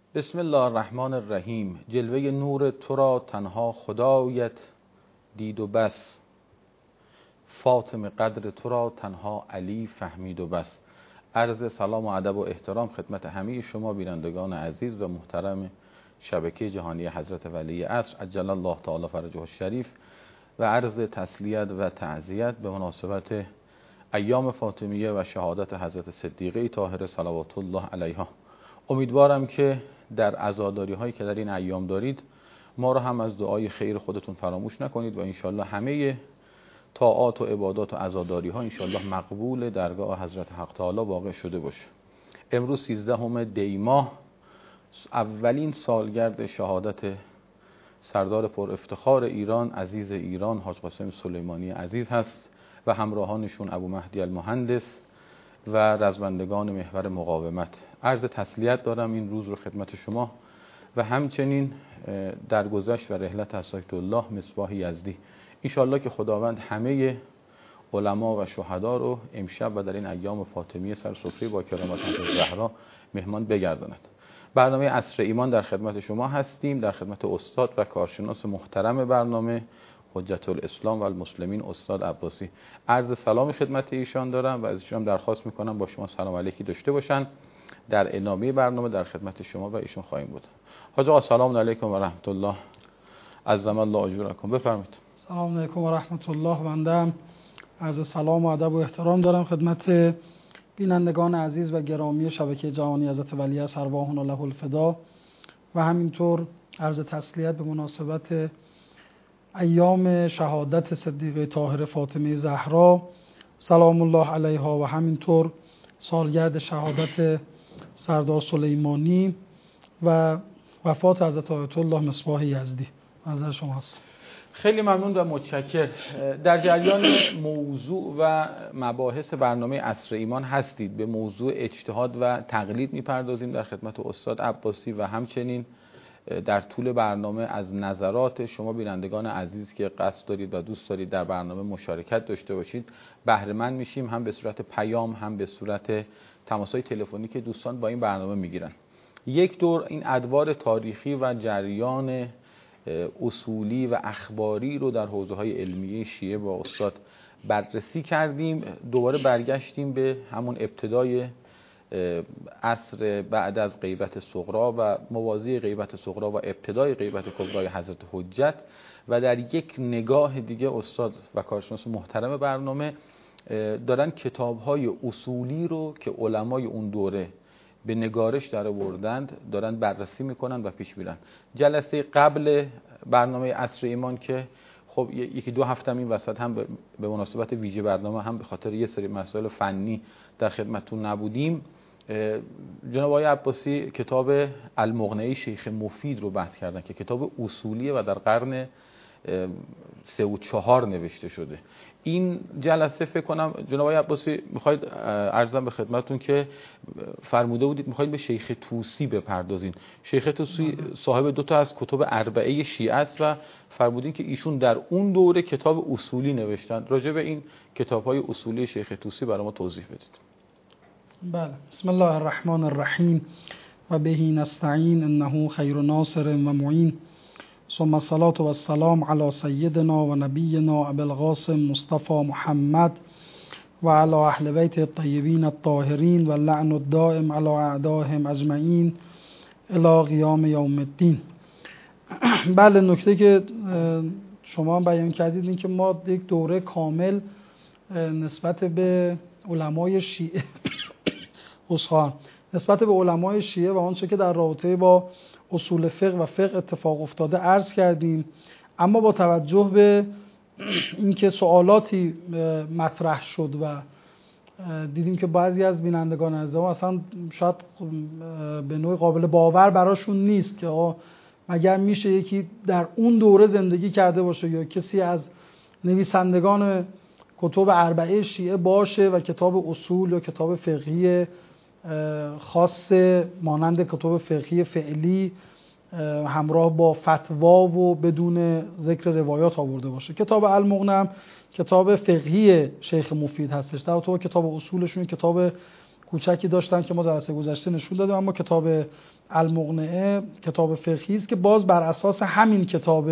بسم الله الرحمن الرحیم. جلوه نور تو را تنها خدایت دید و بس، فاطمه قدر تو را تنها علی فهمید و بس. عرض سلام و ادب و احترام خدمت همه شما بینندگان عزیز و محترم شبکه جهانی حضرت ولی عصر عجل الله تعالی فرجه الشریف و عرض تسلیت و تعزیت به مناسبت ایام فاطمیه و شهادت حضرت صدیقه طاهره صلوات الله علیها. امیدوارم که در عزاداری هایی که در این ایام دارید ما را هم از دعای خیر خودتون فراموش نکنید و انشالله همه طاعات و عبادات و عزاداری ها انشالله مقبول درگاه حضرت حق تعالی واقع شده باشه. امروز 13 دی ماه، اولین سالگرد شهادت سردار پر افتخار ایران، عزیز ایران، حاج قاسم سلیمانی عزیز هست و همراهانشون ابو مهدی المهندس و رزمندگان محور مقاومت. عرض تسلیت دارم این روز رو خدمت شما و همچنین درگذشت و رحلت اساتید مصباح یزدی. انشالله که خداوند همه علما و شهدا رو امشب و در این ایام فاطمیه سر سفره با کرامت حضرت زهرا مهمان بگرداند. برنامه عصر ایمان در خدمت شما هستیم، در خدمت استاد و کارشناس محترم برنامه حجت الاسلام و المسلمین استاد عباسی. عرض سلام خدمت ایشان دارم و از ایشان درخواست میکنم با شما سلام علیکی داشته باشن. در ادامه برنامه در خدمت شما و ایشون خواهیم بود. حاج آقا سلام علیکم و رحمت الله، عظم الله اجورکم. بفرمایید. سلام علیکم و رحمت الله. بنده عرض سلام و ادب و احترام دارم خدمت بینندگان عزیز و گرامی شبکه جهانی حضرت ولی عصر ارواحنا له الفدا و همینطور عرض تسلیت به مناسبت ایام شهادت صدیقه طاهره فاطمه زهرا سلام الله علیها و همینطور سالگرد شهادت سردار سلیمانی و وفات حضرت آیت الله مصباح یزدی. نظر شما هست. خیلی ممنون و متشکر. در جریان موضوع و مباحث برنامه عصر ایمان هستید. به موضوع اجتهاد و تقلید میپردازیم در خدمت استاد عباسی و همچنین در طول برنامه از نظرات شما بینندگان عزیز که قصد دارید و دوست دارید در برنامه مشارکت داشته باشید بهره مند میشیم، هم به صورت پیام هم به صورت تماس‌های تلفنی که دوستان با این برنامه میگیرن. یک دور این ادوار تاریخی و جریان اصولی و اخباری رو در حوزه‌های علمیه شیعه با استاد بررسی کردیم. دوباره برگشتیم به همون ابتدای عصر بعد از غیبت صغرا و موازی غیبت صغرا و ابتدای غیبت کبرای حضرت حجت و در یک نگاه دیگه استاد و کارشناس محترم برنامه دارن کتاب‌های اصولی رو که علمای اون دوره به نگارش در آوردند دارن بررسی میکنن و پیش میرن. جلسه قبل برنامه عصر ایمان که خب یکی دو هفته این وسط هم به مناسبت ویژه برنامه هم به خاطر یه سری مسائل فنی در خدمتتون نبودیم، جناب آقای عباسی کتاب المغنی شیخ مفید رو بحث کردن که کتاب اصولیه و در قرن 3 و 4 نوشته شده. این جلسه فکر کنم جناب آقای عباسی میخواید عرضم به خدمتتون که فرموده بودید میخواید به شیخ طوسی بپردازین. شیخ طوسی صاحب 2 تا از کتب اربعه شیعه است و فرمودین که ایشون در اون دوره کتاب اصولی نوشتن. راجع به این کتاب‌های اصولی شیخ طوسی برای ما توضیح بدید. بله. بسم الله الرحمن الرحیم و بهی نستعین انه خیر ناصر و معین ثم الصلاة و السلام علی سیدنا و نبینا ابی القاسم مصطفى محمد و علی اهل بیت الطیبین الطاهرین و اللعن الدائم علی اعدائهم اجمعین الی قیام یوم الدین. بله، نکته که شما بیان کردید این که ما یک دوره کامل نسبت به علمای شیعه نسبت به علمای شیعه و آنچه که در رابطه با اصول فقه و فقه اتفاق افتاده عرض کردیم، اما با توجه به اینکه سوالاتی مطرح شد و دیدیم که بعضی از بینندگان عزیز اصلا شاید به نوعی قابل باور براشون نیست که مگر میشه یکی در اون دوره زندگی کرده باشه یا کسی از نویسندگان کتب اربعه شیعه باشه و کتاب اصول یا کتاب فقهی خاص مانند کتب فقهی فعلی همراه با فتوا و بدون ذکر روایات آورده باشه. کتاب المغنی کتاب فقهی شیخ مفید هستش، در تو کتاب اصولشون کتاب کوچکی داشتن که ما جلسه گذشته نشون دادیم. اما کتاب المقنعه کتاب فقهی است که باز بر اساس همین کتاب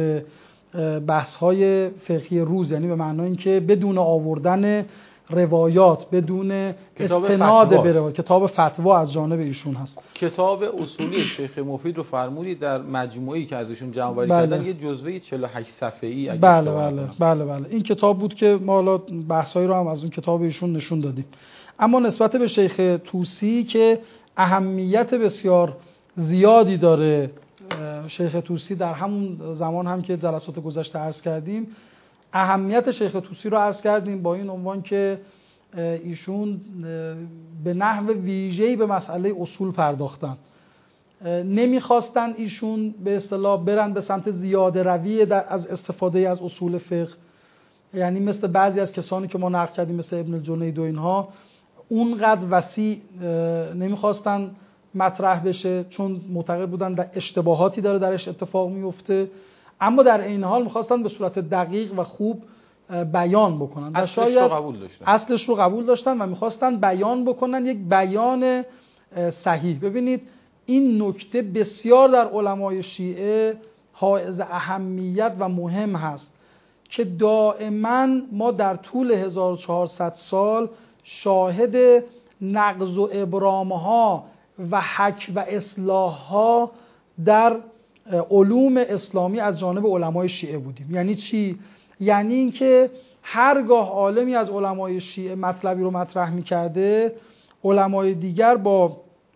بحث‌های فقهی روز، یعنی به معنای اینکه بدون آوردن روایات، بدون استناد به روایات، کتاب فتوا از جانب ایشون هست. کتاب اصولی شیخ مفید رو فرمودید در مجموعه‌ای که از ایشون جمع‌آوری کردن یه جزوه 48 صفحه‌ای. بله این کتاب بود که ما حالا بحثایی رو هم از اون کتاب ایشون نشون دادیم. اما نسبت به شیخ طوسی که اهمیت بسیار زیادی داره، شیخ طوسی در همون زمان هم که جلسات گذشته عرض کردیم اهمیت شیخ طوسی رو عرض کردیم با این عنوان که ایشون به نحو ویژه‌ای به مسئله اصول پرداختن. نمیخواستن ایشون به اصطلاح برن به سمت زیاده روی از استفاده از اصول فقه، یعنی مثل بعضی از کسانی که ما نقل کردیم مثل ابن الجنید و اینها اونقدر وسیع نمیخواستن مطرح بشه، چون معتقد بودن در اشتباهاتی داره درش اتفاق میفته، اما در این حال میخواستن به صورت دقیق و خوب بیان بکنن. اصلش رو قبول داشتن و میخواستن بیان بکنن یک بیان صحیح. ببینید این نکته بسیار در علمای شیعه حائز اهمیت و مهم هست که دائما ما در طول 1400 سال شاهد نقض و ابرامها و حک و اصلاحها در علوم اسلامی از جانب علمای شیعه بودیم. یعنی چی؟ یعنی اینکه هرگاه عالمی از علمای شیعه مطلبی رو مطرح می‌کرده، علمای دیگر با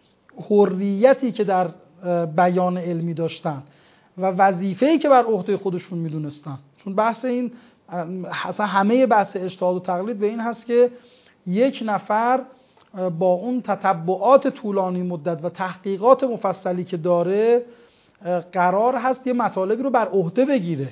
حریتی که در بیان علمی داشتن و وظیفه‌ای که بر عهده خودشون می‌دونستن، چون بحث این اصلا همه بحث اجتهاد و تقلید به این هست که یک نفر با اون تتبعات طولانی مدت و تحقیقات مفصلی که داره قرار هست یه مطالبی رو بر عهده بگیره.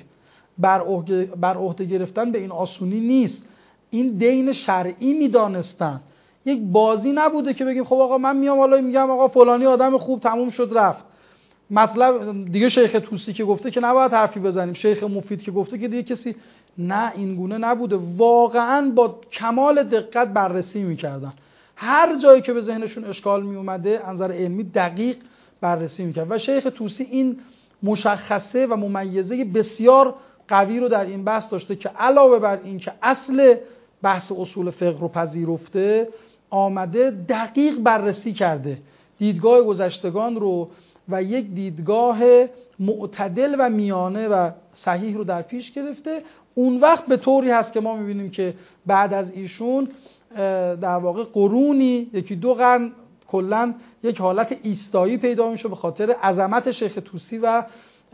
بر عهده گرفتن به این آسونی نیست. این دین شرعی میدانستن. یک بازی نبوده که بگیم خب آقا من میام حالا میگم آقا فلانی آدم خوب تموم شد رفت. مطلب دیگه شیخ طوسی که گفته که نباید حرفی بزنیم، شیخ مفید که گفته که دیگه کسی، نه این گونه نبوده. واقعا با کمال دقت بررسی میکردن. هر جایی که به ذهنشون اشکال می اومده از نظر علمی دقیق بررسی میکرد و شیخ طوسی این مشخصه و ممیزه بسیار قوی رو در این بحث داشته که علاوه بر این که اصل بحث اصول فقه رو پذیرفته، آمده دقیق بررسی کرده دیدگاه گذشتگان رو و یک دیدگاه معتدل و میانه و صحیح رو در پیش گرفته. اون وقت به طوری هست که ما میبینیم که بعد از ایشون در واقع قرونی یکی دو قرن کلن یک حالت ایستایی پیدا میشه به خاطر عظمت شیخ طوسی و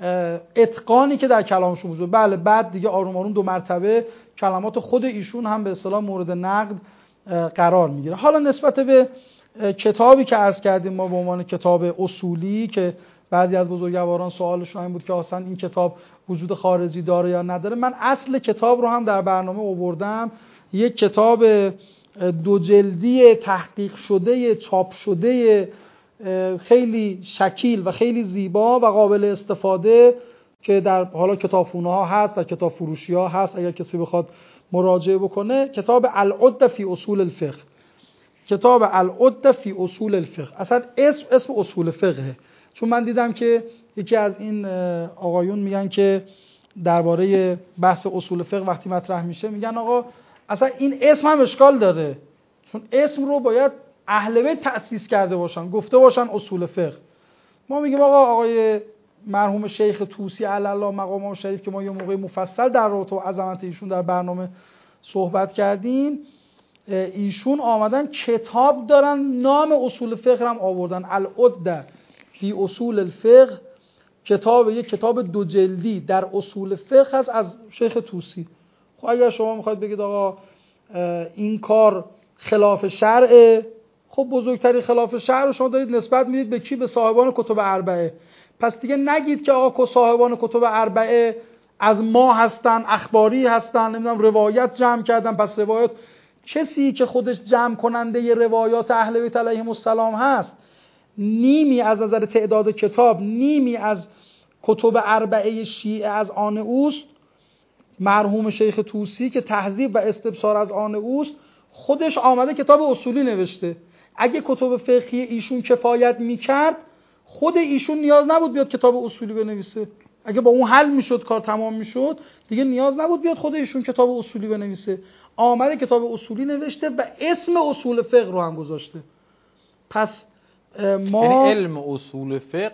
اتقانی که در کلامشون وجود. بله بعد دیگه آروم آروم 2 مرتبه کلمات خود ایشون هم به اصطلاح مورد نقد قرار میگیره. حالا نسبت به کتابی که عرض کردیم ما به عنوان کتاب اصولی که بعضی از بزرگواران سوالشون این بود که اصلا این کتاب وجود خارجی داره یا نداره، من اصل کتاب رو هم در برنامه آوردم. یک کتاب 2 جلدی تحقیق شده، چاپ شده، خیلی شکیل و خیلی زیبا و قابل استفاده که در حالا کتابخونه ها هست، در کتاب فروشی ها هست، اگر کسی بخواد مراجعه بکنه. کتاب العدة فی اصول الفقه. کتاب العدة فی اصول الفقه. اصلا اسم اصول فقه، چون من دیدم که یکی از این آقایون میگن که درباره بحث اصول فقه وقتی مطرح میشه میگن آقا اصلا این اسم هم اشکال داره، چون اسم رو باید اهل بیت تأسیس کرده باشن، گفته باشن اصول فقه. ما میگیم آقای مرحوم شیخ طوسی علی الله مقامه شریف که ما یه موقع مفصل در رابطه با عظمت ایشون در برنامه صحبت کردیم، ایشون آمدن کتاب دارن نام اصول فقه هم آوردن، العدة فی اصول الفقه. یک کتاب 2 جلدی در اصول فقه هست از شیخ طوسی. خب اگر شما میخواید بگید آقا این کار خلاف شرعه، خب بزرگترین خلاف شرع رو شما دارید نسبت میدید به کی؟ به صاحبان کتب اربعه. پس دیگه نگید که آقا صاحبان کتب اربعه از ما هستن، اخباری هستن، نمیدونم روایت جمع کردن. پس روایت، کسی که خودش جمع کننده ی روایات اهل بیت علیهم السلام هست، نیمی از نظر تعداد کتاب، نیمی از کتب اربعه شیعه از آن اوست. مرحوم شیخ طوسی که تهذیب و استبصار از آن اوست، خودش آمده کتاب اصولی نوشته. اگه کتب فقهی ایشون کفایت میکرد خود ایشون نیاز نبود بیاد کتاب اصولی بنویسه. اگه با اون حل میشد کار تمام میشد دیگه نیاز نبود بیاد خود ایشون کتاب اصولی بنویسه. آمده کتاب اصولی نوشته و اسم اصول فقه رو هم گذاشته. پس ما یعنی علم اصول فقه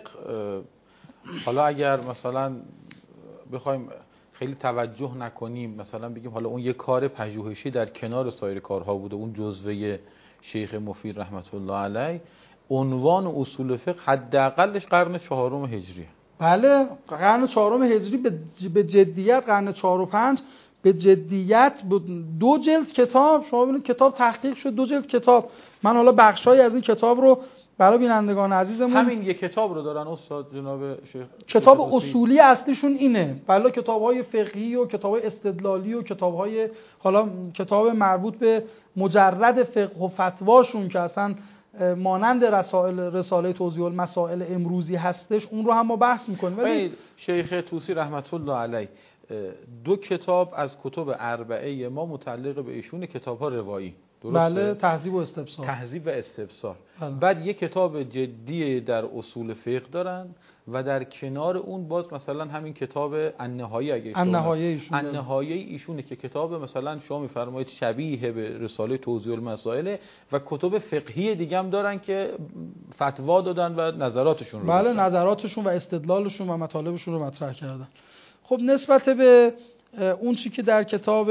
حالا اگر مثلا بخوایم خیلی توجه نکنیم مثلا بگیم حالا اون یه کار پژوهشی در کنار سایر کارها بوده، اون جزوه شیخ مفید رحمت الله علیه، عنوان اصول فقه حداقلش قرن 4 هجری. بله قرن 4 هجری به جدیت، قرن 4 و 5 به جدیت 2 جلد کتاب. شما ببینید کتاب تحقیق شد 2 جلد کتاب. من حالا بخشایی از این کتاب رو برای بینندگان عزیزمون، همین یک کتاب رو دارن استاد جناب شیخ. کتاب اصولی اصلیشون اینه. بله کتاب‌های فقهی و کتاب‌های استدلالی و کتاب‌های حالا کتاب مربوط به مجرد فقه و فتواشون که اصلا مانند رساله توضیح المسائل امروزی هستش اون رو هم ما بحث می‌کنیم. ولی شیخ طوسی رحمت الله علیه 2 کتاب از کتب اربعه ما متعلق به ایشون، کتاب‌ها روایی، درسته؟ بله تهذیب و استبصار. تهذیب و استبصار. بله. بعد یک کتاب جدی در اصول فقه دارن و در کنار اون باز مثلا همین کتاب النهایه ایشونه که کتاب مثلا شما میفرمایید شبیه به رساله توضیح المسائل و کتب فقهی دیگه هم دارن که فتوا دادن و نظراتشون رو بله نظراتشون و استدلالشون و مطالبشون رو مطرح کردن. خب نسبت به اون چی که در کتاب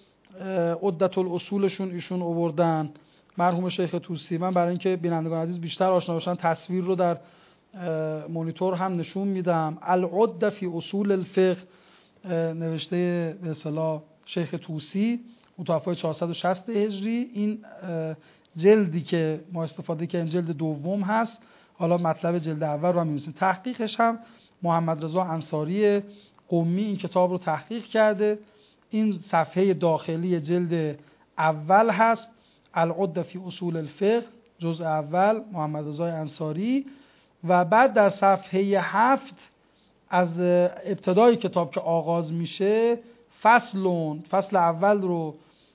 عدة الاصولشون ایشون آوردن مرحوم شیخ طوسی، من برای اینکه بینندگان عزیز بیشتر آشنا باشن تصویر رو در مانیتور هم نشون میدم. العدة فی اصول الفقه نوشته به اصطلاح شیخ طوسی متوفی 460 هجری. این جلدی که ما استفاده کردیم جلد دوم هست. حالا مطلب جلد اول رو هم می‌بینید. تحقیقش هم محمد رضا انصاری قمی این کتاب رو تحقیق کرده. این صفحه داخلی جلد اول هست، العدة فی اصول الفقه جزء اول محمد رضا انصاری. و بعد در صفحه 7 از ابتدای کتاب که آغاز میشه فصل اول رو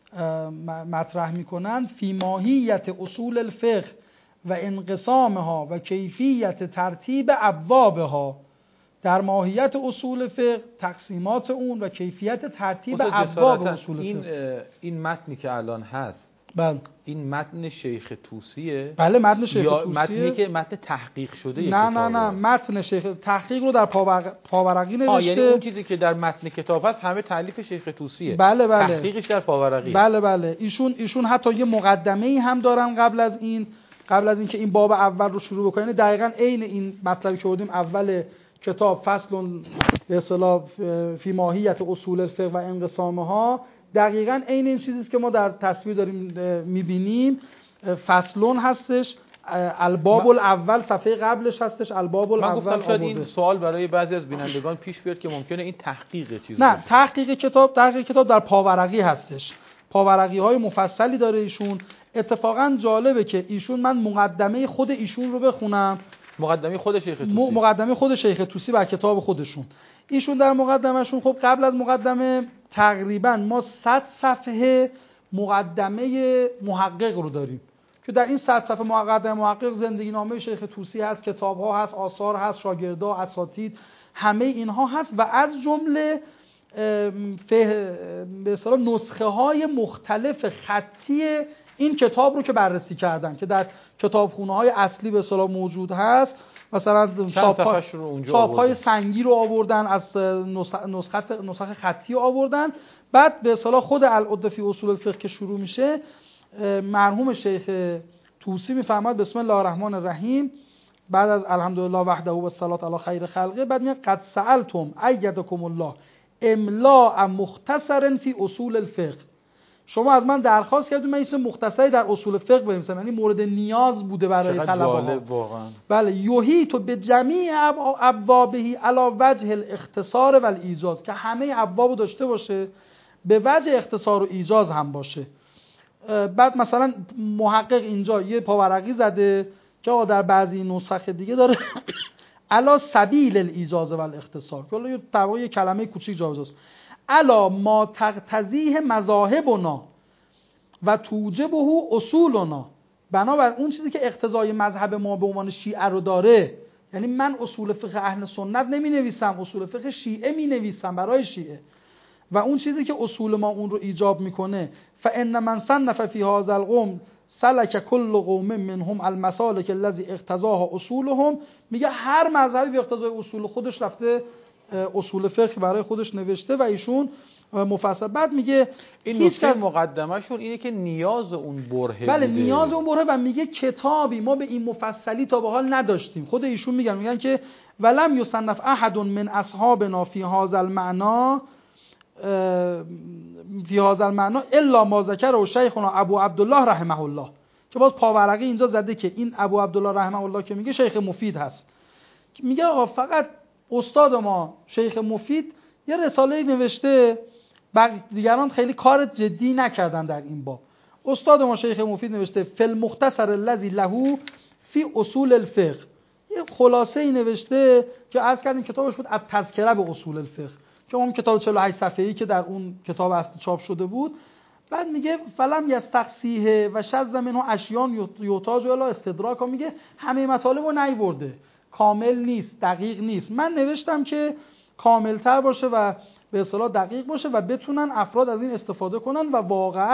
مطرح میکنن، فی ماهیت اصول الفقه و انقسامها و کیفیت ترتیب ابوابها. در ماهیت اصول فقه، تقسیمات اون و کیفیت ترتیب ابواب اصول فقه. این متنی که الان هست بله این متن شیخ طوسیه؟ بله متن شیخ طوسیه. متنی که متن تحقیق شده نه متن شیخ تحقیق رو در پاورقی نوشته. یعنی اون چیزی که در متن کتاب هست همه تالیف شیخ طوسیه. بله تحقیقش در پاورقی. بله ایشون حتی یه مقدمه‌ای هم دارن قبل از این که این باب اول رو شروع بکنن. دقیقاً عین این مطلبی که بودیم اول کتاب فصل به اصطلاح فی ماهیت اصول الفقه و انقسامها، دقیقاً عین این چیزیست که ما در تصویر داریم می‌بینیم. فصلون هستش، الباب الاول صفحه قبلش هستش الباب الاول. من گفتم شاید این سوال برای بعضی از بینندگان پیش بیاد که ممکنه این تحقیق چیزی نه، تحقیق کتاب در پاورقی هستش. پاورقی‌های مفصلی داره ایشون. اتفاقاً جالبه که ایشون، من مقدمه خود ایشون رو بخونم. مقدمه خود شیخ طوسی. مقدمه خود شیخ طوسی بر کتاب خودشون. ایشون در مقدمهشون، خب قبل از مقدمه تقریبا ما 100 صفحه مقدمه محقق رو داریم که در این 100 صفحه مقدمه محقق زندگی نامه شیخ طوسی هست، کتاب‌ها هست، آثار هست، شاگردا، اساتید، همه اینها هست و از جمله به اصطلاح نسخه‌های مختلف خطی این کتاب رو که بررسی کردن که در کتابخونه‌های اصلی به اصطلاح موجود هست. مثلا چاپ‌های سنگی رو آوردن، از نسخ خطی آوردن. بعد به اصطلاح خود العدة فی اصول الفقه که شروع میشه، مرحوم شیخ طوسی میفرماد بسم الله الرحمن الرحیم، بعد از الحمدلله وحده و الصلاة علی خیر خلقه، بعد میگه قد سألتم ایدکم الله املاء مختصر فی اصول الفقه. شما از من درخواست کردید من این مختصری در اصول فقه بنویسم، یعنی مورد نیاز بوده برای طلبه‌ها. بله، یحیط به جمیع ابوابه علی وجه الاختصار و الایجاز، که همه ابوابو داشته باشه، به وجه اختصار و ایجاز هم باشه. بعد مثلا محقق اینجا یه پاورقی زده که در بعضی نسخ دیگه داره علی سبیل الایجاز و الاختصار، که حالا طبعا یه کلمه کوچیک جابجاست. علا ما تقتضیه مذاهبنا و توجبه اصولنا، بنابر اون چیزی که اقتضای مذهب ما به عنوان شیعه رو داره، یعنی من اصول فقه اهل سنت نمی نویسم، اصول فقه شیعه می نویسم برای شیعه، و اون چیزی که اصول ما اون رو ایجاب میکنه فان من صنف فی هذا القوم سلک کل قوم منهم المسالک الذی اقتضاها اصولهم، میگه هر مذهبی به اقتضای اصول خودش رفته اصول فقه برای خودش نوشته و ایشون مفصل. بعد میگه این نکته مقدمه‌شون اینه که نیاز اون برهه بله بوده. نیاز اون برهه، و میگه کتابی ما به این مفصلی تا به حال نداشتیم. خود ایشون میگن که ولم یصنف احد من اصحابنا فی هذا المعنى الا ما ذکره شیخنا ابو عبدالله رحمه الله، که باز پاورقی اینجا زده که این ابو عبدالله رحمه الله که میگه شیخ مفید هست. میگه آقا فقط استاد ما شیخ مفید یه رساله نوشته، دیگران خیلی کار جدی نکردن در این باب. استاد ما شیخ مفید نوشته فی المختصر الذی له فی اصول الفقه، یه خلاصه ای نوشته که عرض کردیم کتابش بود التذکره به اصول الفقه، که اون کتاب 48 صفحه‌ای که در اون کتاب اصلی چاپ شده بود. بعد میگه فلم یستقصیه و شذ منه اشیان یحتاج الی استدراک، میگه همه مطالب رو نیورده، کامل نیست، دقیق نیست. من نوشتم که کاملتر باشه و به اصطلاح دقیق باشه و بتونن افراد از این استفاده کنن، و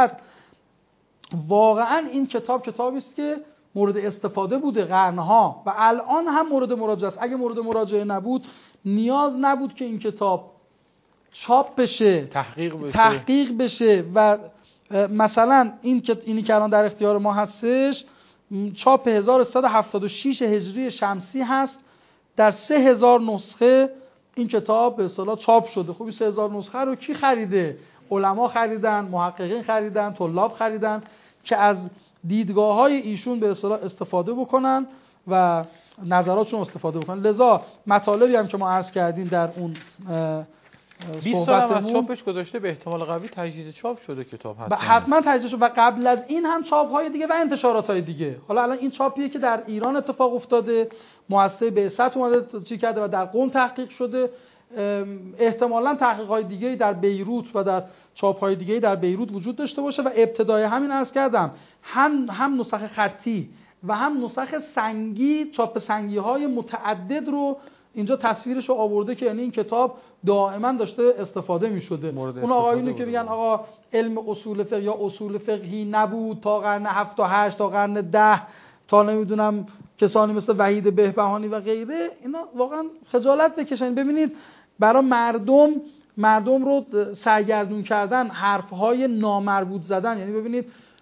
واقعا این کتاب کتابی است که مورد استفاده بوده قرنها و الان هم مورد مراجعه است. اگه مورد مراجعه نبود نیاز نبود که این کتاب چاپ بشه، تحقیق بشه و مثلا اینی که الان در اختیار ما هستش چاپ 1376 هجری شمسی هست، در 3000 نسخه این کتاب به اصطلاح چاپ شده. خب 3000 نسخه رو کی خریده؟ علما خریدن، محققین خریدن، طلاب خریدن که از دیدگاه‌های ایشون به اصطلاح استفاده بکنن و نظراتشون استفاده بکنن. لذا مطالبی هم که ما عرض کردیم در اون 20 سال هم از چاپش گذاشته، به احتمال قوی تجدید چاپ شده کتاب حتما تجدید شده، و قبل از این هم چاپ‌های دیگه و انتشارات‌های دیگه. حالا الان این چاپیه که در ایران اتفاق افتاده، مؤسسه بعثت اومده چی کرده و در قم تحقیق شده. احتمالاً تحقیق‌های دیگه‌ای در بیروت و در چاپ‌های دیگه‌ای در بیروت وجود داشته باشه و ابتدای همین عرض کردم هم نسخ خطی و هم نسخ سنگی، چاپ سنگی‌های متعدد رو اینجا تصویرش رو آورده که یعنی این کتاب دائما داشته استفاده می‌شده. اون آقایونی که میگن آقا علم اصول فقه یا اصول فقهی نبود تا قرن 7 و 8 تا قرن 10 تا نمیدونم کسانی مثل وحید بهبهانی و غیره، اینا واقعا خجالت بکشن. ببینید برای مردم رو سرگردون کردن، حرف‌های نامربوط زدن. یعنی ببینید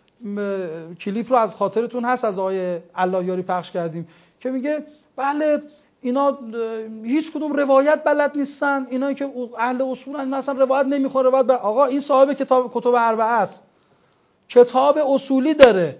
کلیپ رو از خاطرتون هست از آقای اللهیاری پخش کردیم که میگه بله اینا هیچ کدوم روایت بلد نیستن، اینایی که اهل اصولن اصلا روایت نمیخوره. آقا این صاحب کتب اربعه است، کتاب اصولی داره.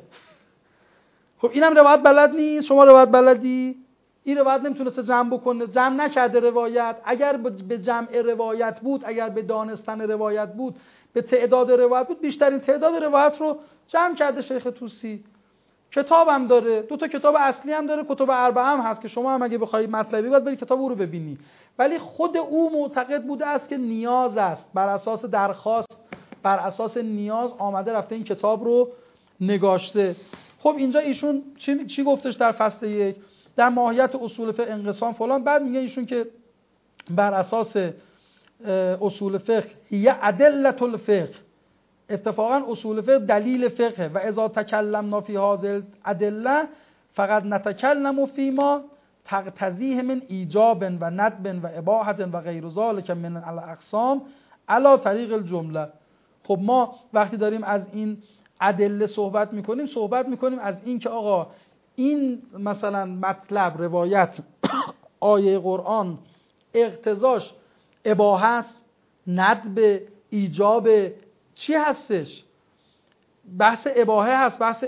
خب اینم روایت بلد نیست، شما روایت بلدی؟ این روایت نمیتونسته جمع بکنه، جمع نکرده روایت. اگر به جمع روایت بود، اگر به دانستن روایت بود، به تعداد روایت بود، بیشترین تعداد روایت رو جمع کرده شیخ طوسی. کتاب هم داره، 2 تا کتاب اصلی هم داره، کتب اربعه هم هست که شما هم اگه بخوای مطلبی باید بری کتاب او رو ببینی. ولی خود او معتقد بوده است که نیاز است، بر اساس درخواست، بر اساس نیاز آمده رفته این کتاب رو نگاشته. خب اینجا ایشون چی گفتش در فصل 1 در ماهیت اصول فقه انقسام فلان؟ بعد میگه ایشون که بر اساس اصول فقه یه ادله الفقه، اتفاقا اصول فقه دلیل فقه، و اذا تکلمنا فی هذه الادله فقط نتکلم فیما تقتضیه من ایجاب و ندب و اباحه و غیر ذلک من الاقسام علی طریق الجمله. خب ما وقتی داریم از این ادله صحبت میکنیم از این که آقا این مثلا مطلب روایت آیه قرآن اقتضاش اباحه است، ندب، ایجاب، چی هستش؟ بحث اباحه هست، بحث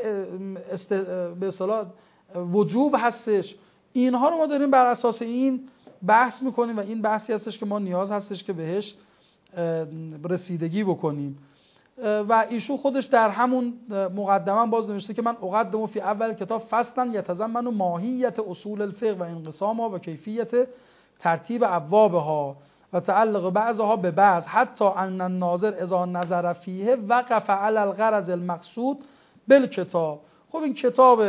به اصطلاح وجوب هستش. اینها رو ما داریم بر اساس این بحث میکنیم و این بحثی هستش که ما نیاز هستش که بهش رسیدگی بکنیم. و ایشون خودش در همون مقدمه باز نوشته که من اقدم فی اول کتاب فصلا یتضمن ماهیت اصول الفقه و انقسامها و کیفیت ترتیب ابوابها و تعلق بعضها به بعض حتی ان الناظر اذا نظر فیه وقف علی الغرض المقصود بالکتاب خب این کتاب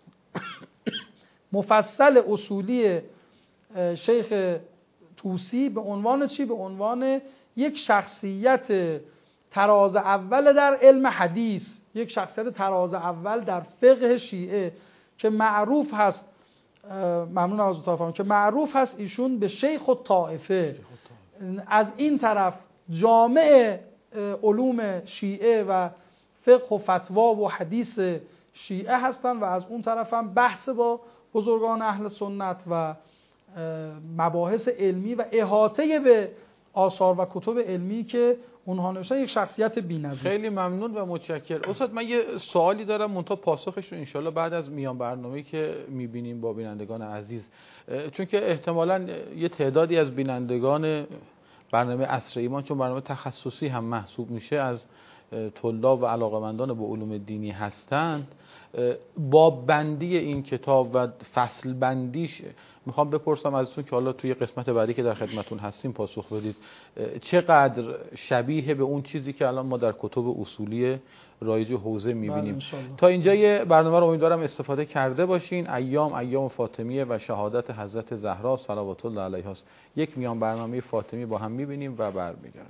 مفصل اصولی شیخ طوسی به عنوان چی؟ به عنوان یک شخصیت تراز اول در علم حدیث، یک شخصیت تراز اول در فقه شیعه که معروف هست، ممنون از اتفاقم، که معروف هست ایشون به شیخ الطائفه. از این طرف جامع علوم شیعه و فقه و فتوا و حدیث شیعه هستند و از اون طرف هم بحث با بزرگان اهل سنت و مباحث علمی و احاطه به آثار و کتب علمی که اونها نوشتن. یک شخصیت بی‌نظیر. خیلی ممنون و متشکرم. استاد من یه سوالی دارم، منتها پاسخش رو انشالله بعد از میان برنامه‌ای که می‌بینیم با بینندگان عزیز، چون که احتمالاً یه تعدادی از بینندگان برنامه عصر ایمان، چون برنامه تخصصی هم محسوب میشه، از طلاب و علاقه‌مندان به علوم دینی هستند، باب بندی این کتاب و فصل بندیش میخوام بپرسم ازتون که حالا توی قسمت بعدی که در خدمتون هستیم پاسخ بدید. چقدر شبیه به اون چیزی که الان ما در کتب اصولی رایج حوزه میبینیم؟ تا اینجا یه برنامه رو امیدوارم استفاده کرده باشین. ایام فاطمیه و شهادت حضرت زهرا صلوات الله علیها است. یک میان برنامه فاطمی با هم میبینیم و برمیگردیم.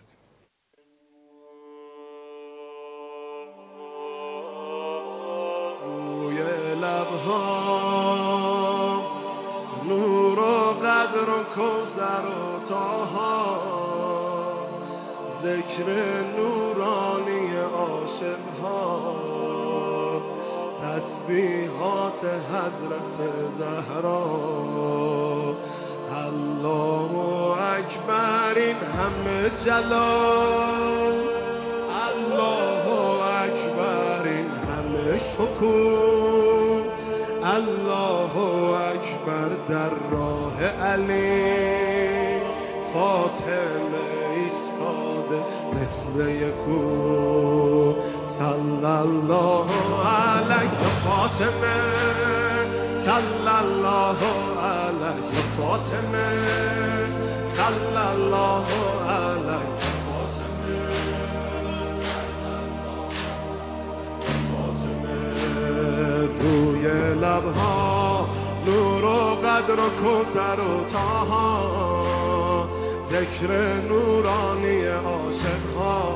نور و قدر و کوثر و طاها، ذکر نورانی عاشقها، تسبیحات حضرت زهرا. الله اکبر این همه جلال، الله اکبر این همه شکوه، الله اکبر در راه علی، فاطمه ایستاده مثل یکو. صلی الله علیک فاطمه، صلی الله علیک فاطمه، صلی الله علیک روی لبها نور و قدر و کوثر و طاها، ذکر نورانی عاشقها،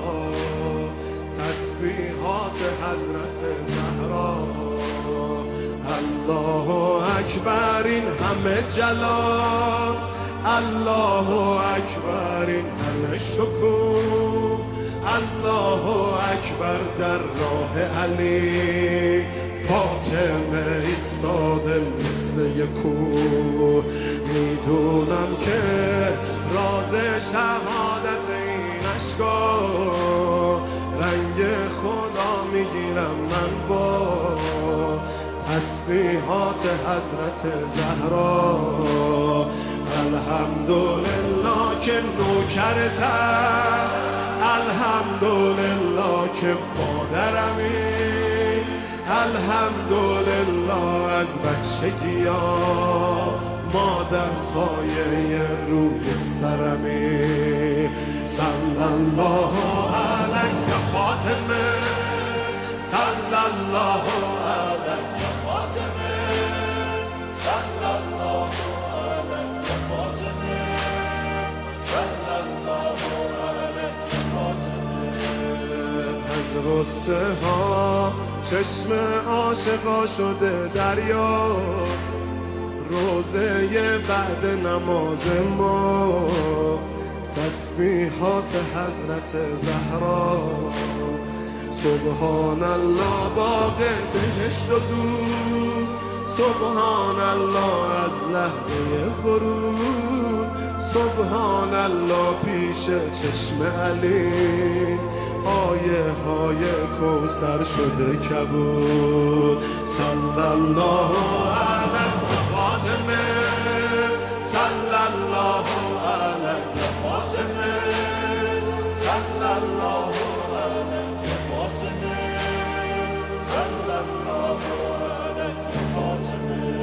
تسبیحات حضرت زهرا. الله اکبر این همه جلال، الله اکبر این همه شکوه، الله اکبر در راه علی، فاطمه ایستاده مثل یکو. میدونم که راز شهادت این اشکا، رنگ خدا میگیرم من با تسبیحات حضرت زهرا. الحمدلله که نوکرتم، الحمدلله که مادرمی، الحمدلله از بچگی ها مادر سایه روی سرمی. صلی الله علیک فاطمه، صلی الله علیک فاطمه، صلی الله علیک فاطمه، صلی الله علیک فاطمه. از غصه ها چشم عاشقا شده دریا، روزه بعد نماز ما، تسبیحات حضرت زهرا. سبحان الله باغ بهشت و دور، سبحان الله از لحظه ورود، سبحان الله پیش چشم علی، آیه های کوثر شده کبود. صلی الله علیک فاطمه، صلی الله علیک فاطمه، صلی الله علیک فاطمه، صلی الله علیک فاطمه.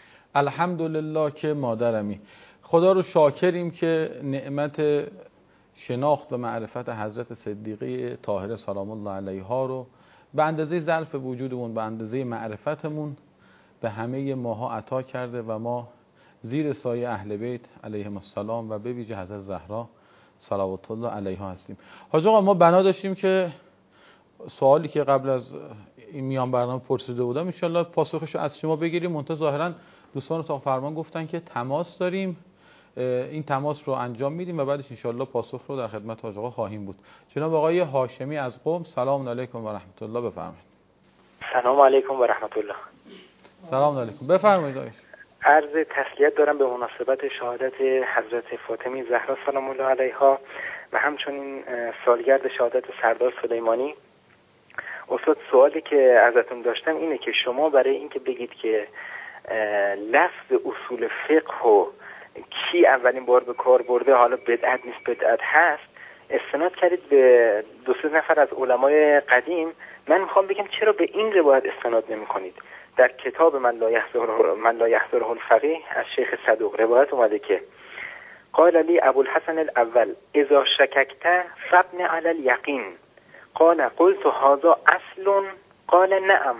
الحمدلله که مادرمی. خدا رو شاکریم که نعمت شناخت و معرفت حضرت صدیقه طاهره سلام الله علیها رو به اندازه ظرف وجودمون، به اندازه معرفتمون به همه ماها عطا کرده و ما زیر سایه اهل بیت علیهم السلام و به ویژه حضرت زهرا صلوات الله علیها هستیم. حاج آقا ما بنا داشتیم که سوالی که قبل از این میان برنامه پرسیده بودم ان شاءالله پاسخش رو از شما بگیریم. منتها ظاهرا دوستان اتاق فرمان گفتن که تماس داریم، این تماس رو انجام میدیم و بعدش ان شاءالله پاسخ رو در خدمت حاج آقا خواهیم بود. جناب آقای هاشمی از قم، سلام علیکم و رحمت الله، بفرمایید. سلام علیکم و رحمت الله. سلام علیکم، بفرمایید. عرض تسلیت دارم به مناسبت شهادت حضرت فاطمه زهرا سلام الله علیها و همچنین سالگرد شهادت سردار سلیمانی. استاد سوالی که ازتون داشتم اینه که شما برای اینکه بگید که لفظ اصول فقه و کی اولین بار به کار برده، حالا بدعت نیست بدعت هست، استناد کردید به 2-3 نفر از علمای قدیم. من میخوام بگم چرا به این روایت استناد نمی کنید؟ در کتاب من لا یحضره الفقیه از شیخ صدوق روایت اومده که قال لی ابوالحسن الاول اذا شککت فابن علی الیقین قال قلت هذا اصل قال نعم.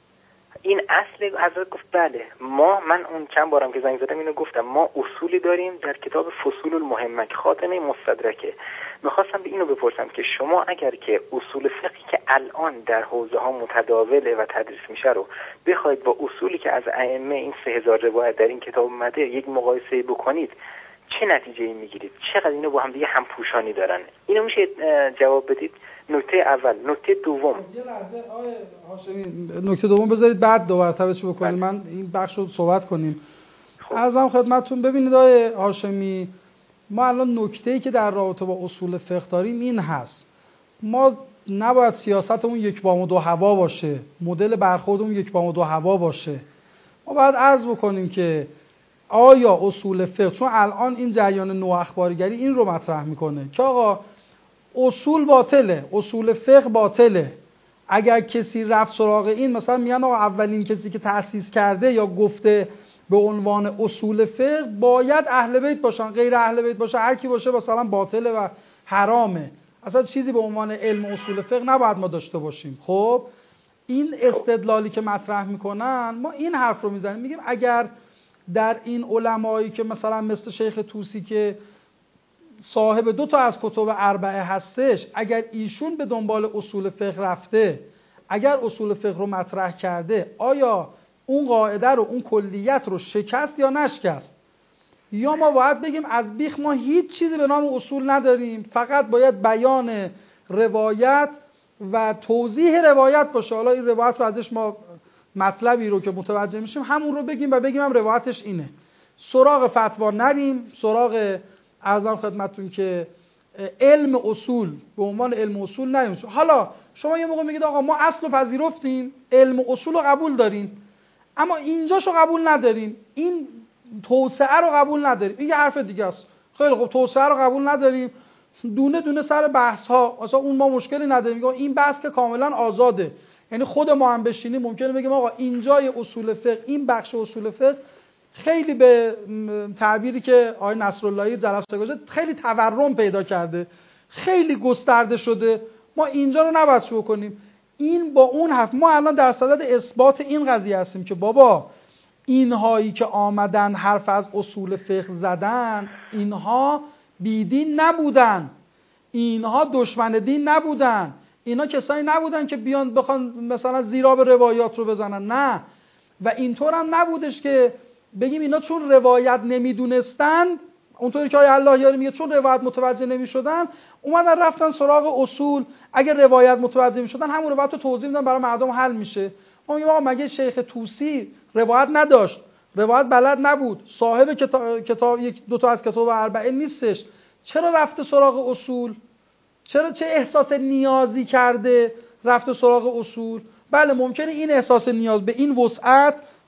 این اصل حضرت گفت بله. من اون چند بارم که زنگ زدم اینو گفتم، ما اصولی داریم در کتاب فصول المهمه که خاتمه مستدرکه. میخواستم به اینو بپرسم که شما اگر که اصول فقهی که الان در حوزه ها متداوله و تدریس میشه رو بخواید با اصولی که از ائمه این 3000 روایت در این کتاب اومده یک مقایسه بکنید، چه نتیجه‌ای میگیرید؟ چقدر اینو با هم دیگه همپوشانی دارن؟ اینو میشه جواب بدید؟ نکته اول. نکته دوم، یه لحظه آقای هاشمی، نکته دوم بذارید بعد دوباره تبش بکنیم. من این بخش رو صحبت کنیم. عرضم خدمتتون ببینید آقای هاشمی، ما الان نکته‌ای که در رابطه با اصول فقه داریم این هست: ما نباید سیاستمون یک بام و دو هوا باشه، مدل برخوردمون یک بام و دو هوا باشه. ما باید عرض بکنیم که آیا اصول فقه، چون الان این جریان نواخباریگری این رو مطرح میکنه که آقا اصول باطله، اصول فقه باطله، اگر کسی رفت سراغ این، مثلا میگن آقا اولین کسی که تأسیس کرده یا گفته به عنوان اصول فقه باید اهل بیت باشن، غیر اهل بیت باشه هر کی باشه مثلا باطله و حرامه، اصلا چیزی به عنوان علم اصول فقه نباید ما داشته باشیم. خب این استدلالی که مطرح میکنن، ما این حرف رو میزنیم، میگیم اگر در این علمایی که مثلا مثل شیخ طوسی که صاحب 2 تا از کتب اربعه هستش، اگر ایشون به دنبال اصول فقه رفته، اگر اصول فقه رو مطرح کرده، آیا اون قاعده رو، اون کلیت رو شکست یا نشکست؟ یا ما باید بگیم از بیخ ما هیچ چیزی به نام اصول نداریم، فقط باید بیان روایت و توضیح روایت باشه، حالا این روایت رو ازش ما مطلبی رو که متوجه میشیم همون رو بگیم و بگیم هم روایتش اینه، سراغ فتوا نریم، سراغ عرضم خدمتتون که علم اصول به عنوان علم اصول نریم. حالا شما یه موقع میگید آقا ما اصل رو پذیرفتیم، علم اصول رو قبول داریم، اما اینجاشو قبول نداریم، این توسعه رو قبول نداریم، این یه حرف دیگه است. خیلی خوب، توسعه رو قبول نداریم، دونه دونه سر بحث ها، اصلا اون ما مشکلی نداریم، میگم این بحث که کاملا آزاده، یعنی خود ما هم بشینیم ممکنه بگیم آقا اینجای اصول فقه، این بخش اصول فقه خیلی به تعبیری که آقای نصراللهی جلسه گذاشت خیلی تورم پیدا کرده، خیلی گسترده شده، ما اینجا رو نباید شروع کنیم. این با اون حرف ما الان در صدد اثبات این قضیه هستیم که بابا اینهایی که آمدن حرف از اصول فقه زدن، اینها بیدین نبودن، اینها دشمن دین نبودن، اینا کسایی نبودن که بیان بخوان مثلا زیرا به روایات رو بزنن، نه. و اینطور هم نبودش که بگیم اینا چون روایت نمیدونستن، اونطوری که آیه الله یاری میگه چون روایت متوجه نمیشدن اومدن رفتن سراغ اصول، اگر روایت متوجه میشدن همون روایت رو توضیح میدن برای مردم حل میشه. ما میگیم آقا مگه شیخ طوسی روایت نداشت، روایت بلد نبود، صاحب کتاب 1-2 تا از کتاب اربعه نیستش، چرا رفته سراغ اصول؟ چرا چه احساس نیازی کرده رفته سراغ اصول؟ بله ممکنه این احساس نیاز به این وسعت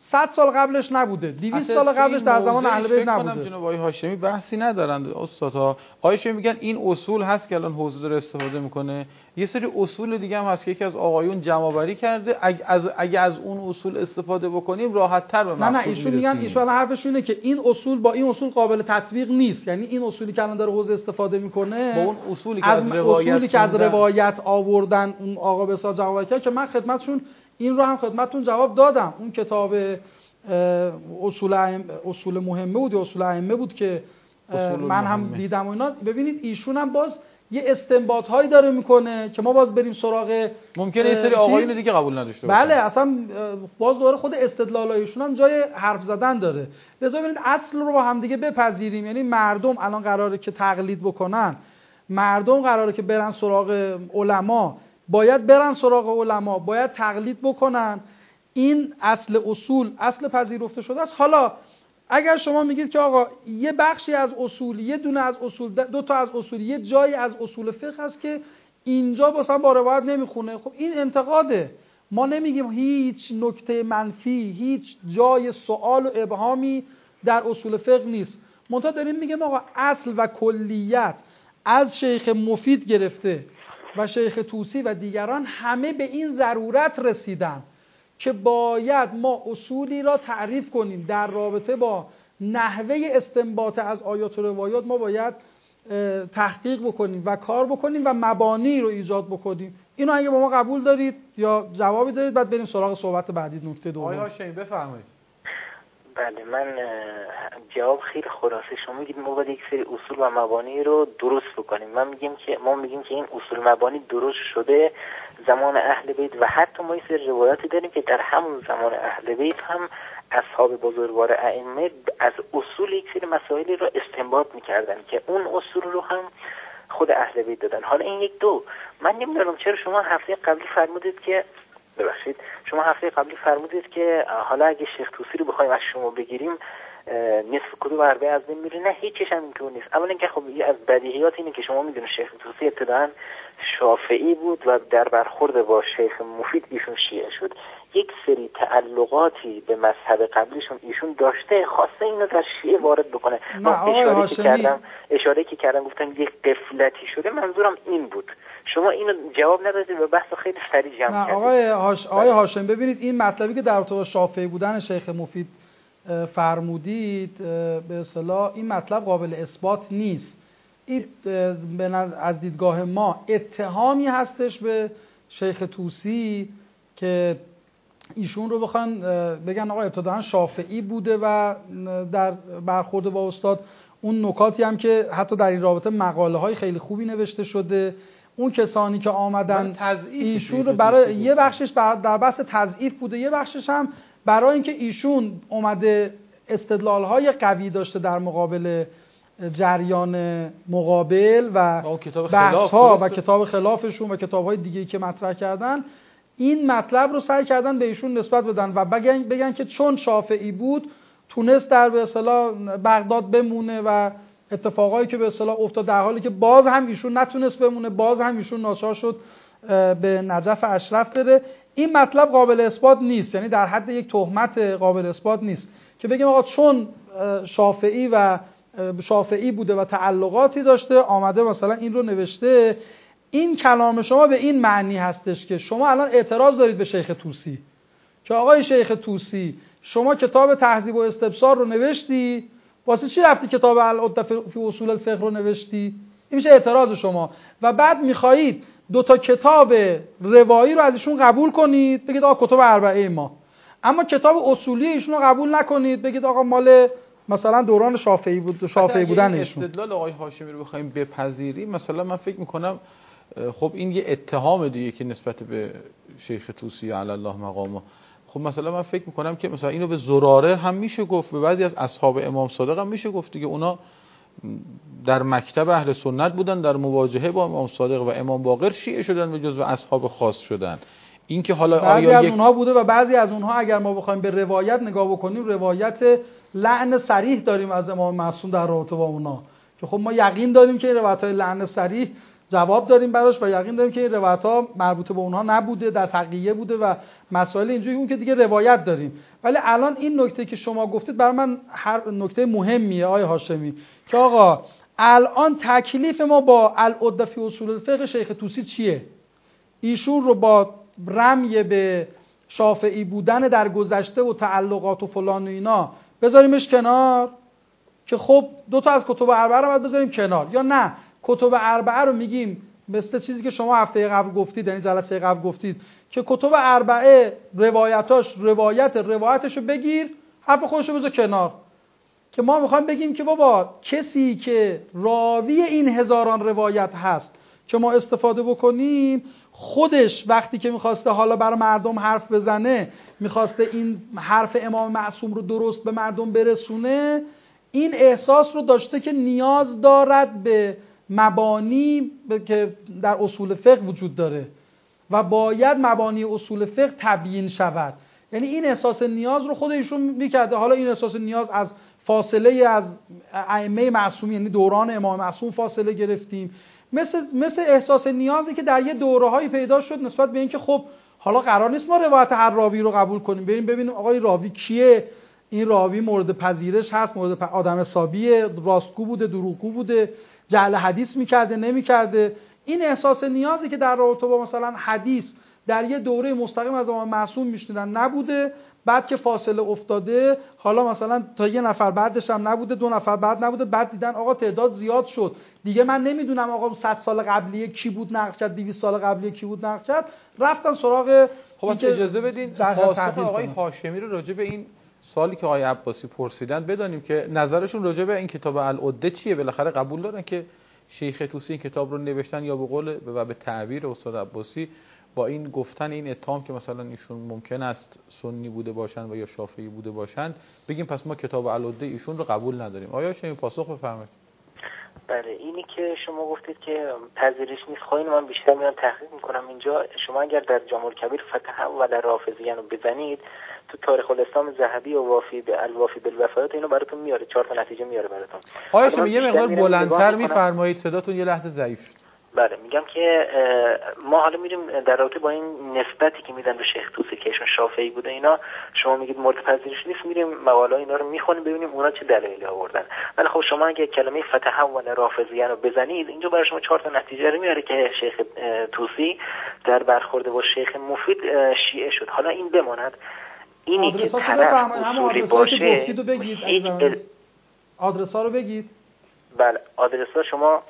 100 سال قبلش نبوده، 200 سال قبلش در زمان اهل بیت نبوده. جناب آقای هاشمی بحثی ندارن استادها. آقای هاشمی میگن این اصول هست که الان حوزه داره استفاده میکنه. یه سری اصول دیگه هم هست که یکی از آقایون جمع‌آوری کرده، اگه از اون اصول استفاده بکنیم راحت‌تر به مقصود نه ایشون میگن، ایشون حرفش اینه که این اصول با این اصول قابل تطبیق نیست. یعنی این اصولی که الان داره حوزه استفاده میکنه با اون اصولی که از روایت آوردن اون آقا به اصطلاح جواب کرد که من خدمتشون این رو هم خدمتتون جواب دادم. اون کتاب اصول مهمه بود یا اصول ائمه بود که من هم دیدم و اینا. ببینید ایشون هم باز یه استنباط هایی داره میکنه که ما باز بریم سراغ، ممکنه یه سری آقایون دیگه قبول نداشته باشن. بله اصلا باز دوباره خود استدلالایشون هم جای حرف زدن داره. لذا ببینید اصل رو با هم دیگه بپذیریم. یعنی مردم الان قراره که تقلید بکنن، مردم قراره که برن سراغ علما، باید برن سراغ علما، باید تقلید بکنن. این اصل پذیرفته شده است. حالا اگر شما میگید که آقا یه بخشی از اصول، یه دونه از اصول، دو تا از اصول، یه جایی از اصول فقه هست که اینجا مثلا با روایت نمیخونه، خب این انتقاده. ما نمیگیم هیچ نکته منفی، هیچ جای سوال و ابهامی در اصول فقه نیست. منتها داریم میگیم آقا اصل و کلیت از شیخ مفید گرفته و شیخ طوسی و دیگران همه به این ضرورت رسیدن که باید ما اصولی را تعریف کنیم در رابطه با نحوه استنباط از آیات و روایات. ما باید تحقیق بکنیم و کار بکنیم و مبانی رو ایجاد بکنیم. اینو اگه با ما قبول دارید یا جوابی دارید بعد بریم سراغ صحبت بعدی. نکته دوم. آقای هاشمی بفرمایید. بله، من جواب خیلی خلاصه. شما میگید ما باید یک سری اصول و مبانی رو درست بکنیم. ما میگیم که این اصول مبانی درست شده زمان اهل بیت و حتی ما یک سری روایاتی داریم که در همون زمان اهل بیت هم اصحاب بزرگوار ائمه از اصول یک سری مسائلی رو استنباط میکردن که اون اصول رو هم خود اهل بیت دادن. حالا این من نمیدونم چرا شما هفته قبلی فرمودید که حالا اگه شیخ طوسی رو بخوایم از شما بگیریم نصف کتب اربعه از بین میره. نه، هیچیش هم اینطور نیست. اولا که خب از بدیهیات اینه که شما میدونید شیخ طوسی ابتداً شافعی بود و در برخورد با شیخ مفید ایشون شیعه شد. یک سری تعلقاتی به مذهب قبلیشون ایشون داشته، خواسته اینو در شیعه وارد بکنه. اشاره که کردم گفتم یک غفلتی شده، منظورم این بود. شما اینو جواب ندادید و بحث خیلی سریع جمع کردید. آقای هاشم ببینید این مطلبی که در رابطه شافعی بودن شیخ مفید فرمودید به اصطلاح این مطلب قابل اثبات نیست. این از دیدگاه ما اتهامی هستش به شیخ طوسی که ایشون رو بخوان بگن آقا ابتداً شافعی بوده و در برخورد با استاد اون نکاتی هم که حتی در این رابطه مقاله های خیلی خوبی نوشته شده، اون کسانی که آمدن ایشون رو برای یه بخشش در بحث تضعیف بوده، یه بخشش هم برای اینکه ایشون اومده استدلال های قوی داشته در مقابل جریان مقابل و بحث ها و کتاب خلافشون و کتاب های دیگه‌ای که مطرح کردن، این مطلب رو سعی کردن به ایشون نسبت بدن و بگن که چون شافعی بود تونست در به اصطلاح بغداد بمونه و اتفاقایی که به اصطلاح افتاد، در حالی که باز هم ایشون نتونست بمونه، باز هم ایشون ناچار شد به نجف اشرف بره. این مطلب قابل اثبات نیست، یعنی در حد یک تهمت قابل اثبات نیست که بگیم آقا چون شافعی بوده و تعلقاتی داشته آمده مثلا این رو نوشته. این کلام شما به این معنی هستش که شما الان اعتراض دارید به شیخ طوسی که آقای شیخ طوسی شما کتاب تهذیب و استبصار رو نوشتی، واسه چی رفتی کتاب العدة فی اصول الفقه رو نوشتی؟ این میشه اعتراض شما. و بعد میخواهید دو تا کتاب روایی رو از ایشون قبول کنید، بگید آقا کتب اربعه ما، اما کتاب اصولی ایشون رو قبول نکنید، بگید آقا مال مثلا دوران شافعی بودن ایشون. استدلال آقای هاشمی رو بخوایم بپذیریم، مثلا من فکر میکنم خب این یه اتهام دیگه که نسبت به شیخ طوسی علی الله مقامه. خب مثلا من فکر میکنم که مثلا اینو به زراره هم میشه گفت، به بعضی از اصحاب امام صادق هم میشه گفت دیگه. اونا در مکتب اهل سنت بودن، در مواجهه با امام صادق و امام باقر شیعه شدن و جزو اصحاب خاص شدن. این که حالا بعضی از اونها بوده و بعضی از اونها اگر ما بخوایم به روایت نگاه بکنیم، روایت لعن صریح داریم از امام معصوم در رابطه با اونا که خب ما یقین داریم که روایت‌های لعن صریح جواب داریم براش و یقین داریم که این روایت‌ها مربوط به اونها نبوده، در تقیه بوده و مسائل اینجوری اون که دیگه روایت داریم. ولی الان این نکته که شما گفتید برای من هر نکته مهمیه آقای هاشمی که آقا الان تکلیف ما با العده فی اصول الفقه شیخ طوسی چیه؟ ایشون رو با رمی به شافعی بودن در گذشته و تعلقات و فلان و اینا بذاریمش کنار که خب دو تا از کتب اربعه رو باید بذاریم کنار، یا نه کتب اربعه رو میگیم مثل چیزی که شما هفته قبل گفتید، یعنی جلسه قبل گفتید که کتب اربعه روایتش رو بگیر، حرف خودش رو بذار کنار، که ما میخوایم بگیم که بابا کسی که راوی این هزاران روایت هست که ما استفاده بکنیم، خودش وقتی که میخواسته حالا برای مردم حرف بزنه، میخواسته این حرف امام معصوم رو درست به مردم برسونه، این احساس رو داشته که نیاز دارد به مبانی که در اصول فقه وجود داره و باید مبانی اصول فقه تبیین شود. یعنی این احساس نیاز رو خود ایشون میکرده. حالا این احساس نیاز از فاصله از ائمه معصومین، یعنی دوران امام معصوم فاصله گرفتیم، مثل احساس نیازی که در یه دوره‌هایی پیدا شد نسبت به اینکه خب حالا قرار نیست ما روایت هر راوی رو قبول کنیم، بریم ببینیم آقا این راوی کیه، این راوی مورد پذیرش هست، مورد آدم حسابیه، راستگو بوده، دروغگو بوده، جعل حدیث میکرده نمیکرده. این احساس نیازی که در رابطه با مثلا حدیث در یه دوره مستقیم از امام معصوم میشنیدن نبوده، بعد که فاصله افتاده، حالا مثلا تا یه نفر بعدش هم نبوده، 2 نفر بعد نبوده، بعد دیدن آقا تعداد زیاد شد، دیگه من نمیدونم آقا 100 سال قبلیه کی بود نقل کرد، 200 سال قبلیه کی بود نقل کرد، رفتن سراغ. خب اجازه بدین پاسخ آقای هاشمی رو راجع به این سوالی که آقای عباسی پرسیدن بدانیم که نظرشون راجع به این کتاب العده چیه. بالاخره قبول دارن که شیخ طوسی این کتاب رو نوشتن، یا به قول و به تعبیر استاد عباسی با این گفتن این اتهام که مثلا ایشون ممکن است سنی بوده باشن و یا شافعی بوده باشن، بگیم پس ما کتاب العده ایشون رو قبول نداریم. آیا شما پاسخ بفرمایید؟ بله، اینی که شما گفتید که پذیرش نیست، خواهی من بیشتر میان تحقیق میکنم اینجا. شما اگر در جامع الکبیر فتح و رافضیان رو بزنید، تو تاریخ الاسلام ذهبی و الوافی بالوفایات اینو براتون میاره، 4 تا نتیجه میاره براتون. آیا شما یه مقدار بلندتر میفرمایید؟ صداتون یه لحظه ضعیف شد. بله، میگم که ما حالا میریم در رابطه با این نسبتی که میدن به شیخ طوسی که ایشون شافعی بوده اینا، شما میگید مورد پذیرش نیست، میریم مقاله اینا رو میخونیم ببینیم اونا چه دلایلی آوردن. ولی خب شما اگه کلمه فتح و رافضیان رو بزنید، اینجا برای شما 4 تا نتیجه رو میاره که شیخ طوسی در برخورد با شیخ مفید شیعه شد. حالا این بماند، اینی که طرف اصولی باشه، آدرس‌ها رو بگید. بله، آدرس‌ها شما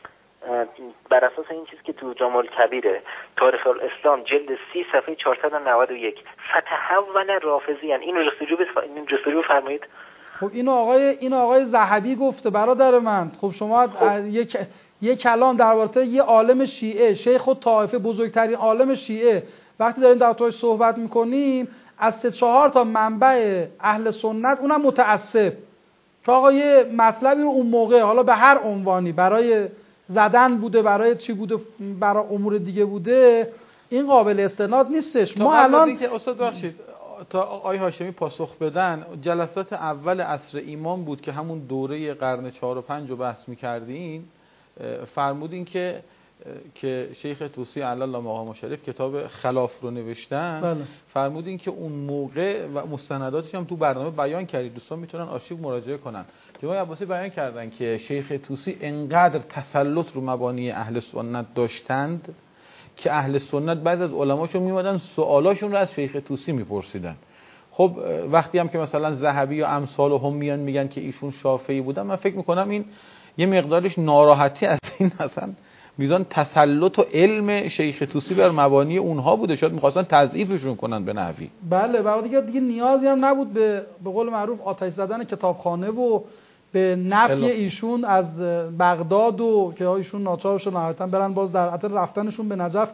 بر اساس این چیزی که تو جامع الکبیره، تاریخ الاسلام جلد 30 صفحه 491، فتحول رافضیان، اینو جستجو فرمایید. خب اینو آقای ذهبی گفته برادر من. خب شما یک کلام درباره یه عالم شیعه، شیخ الطائفه، بزرگترین عالم شیعه، وقتی داریم در توش صحبت میکنیم از 3-4 تا منبع اهل سنت، اونم متعصب، که آقا یه مطلبی رو اون موقع حالا به هر عنوانی برای زدن بوده، برای چی بوده، برای امور دیگه بوده، این قابل استناد نیستش. ما الان که استاد بخشید تا آقای هاشمی پاسخ بدن، جلسات اول عصر ایمان بود که همون دوره قرن 4 و 5 رو بحث می‌کردین، فرمودین که شیخ طوسی علی الله مقام شریف کتاب خلاف رو نوشتن. بله. فرمودین که اون موقع و مستنداتش هم تو برنامه بیان کردید، دوستان میتونن آرشیو مراجعه کنن. جناب عباسی بیان کردن که شیخ طوسی انقدر تسلط رو مبانی اهل سنت داشتند که اهل سنت بعضی از علماشون میومدن سوالاشون رو از شیخ طوسی میپرسیدن. خب وقتی هم که مثلا ذهبی یا امثال هم میان میگن که ایشون شافعی بودن، من فکر میکنم این یه مقدارش ناراحتی از این مثلا میزان تسلط و علم شیخ طوسی بر مبانی اونها بوده، شاید میخواستن تضعیفشون کنن به نحوی. بله، و دیگه نیازی هم نبود به قول معروف آتش زدن کتابخانه و به نفی ایشون از بغداد و که ایشون ناچار شد نهایتاً برن باز در اثر رفتنشون به نجف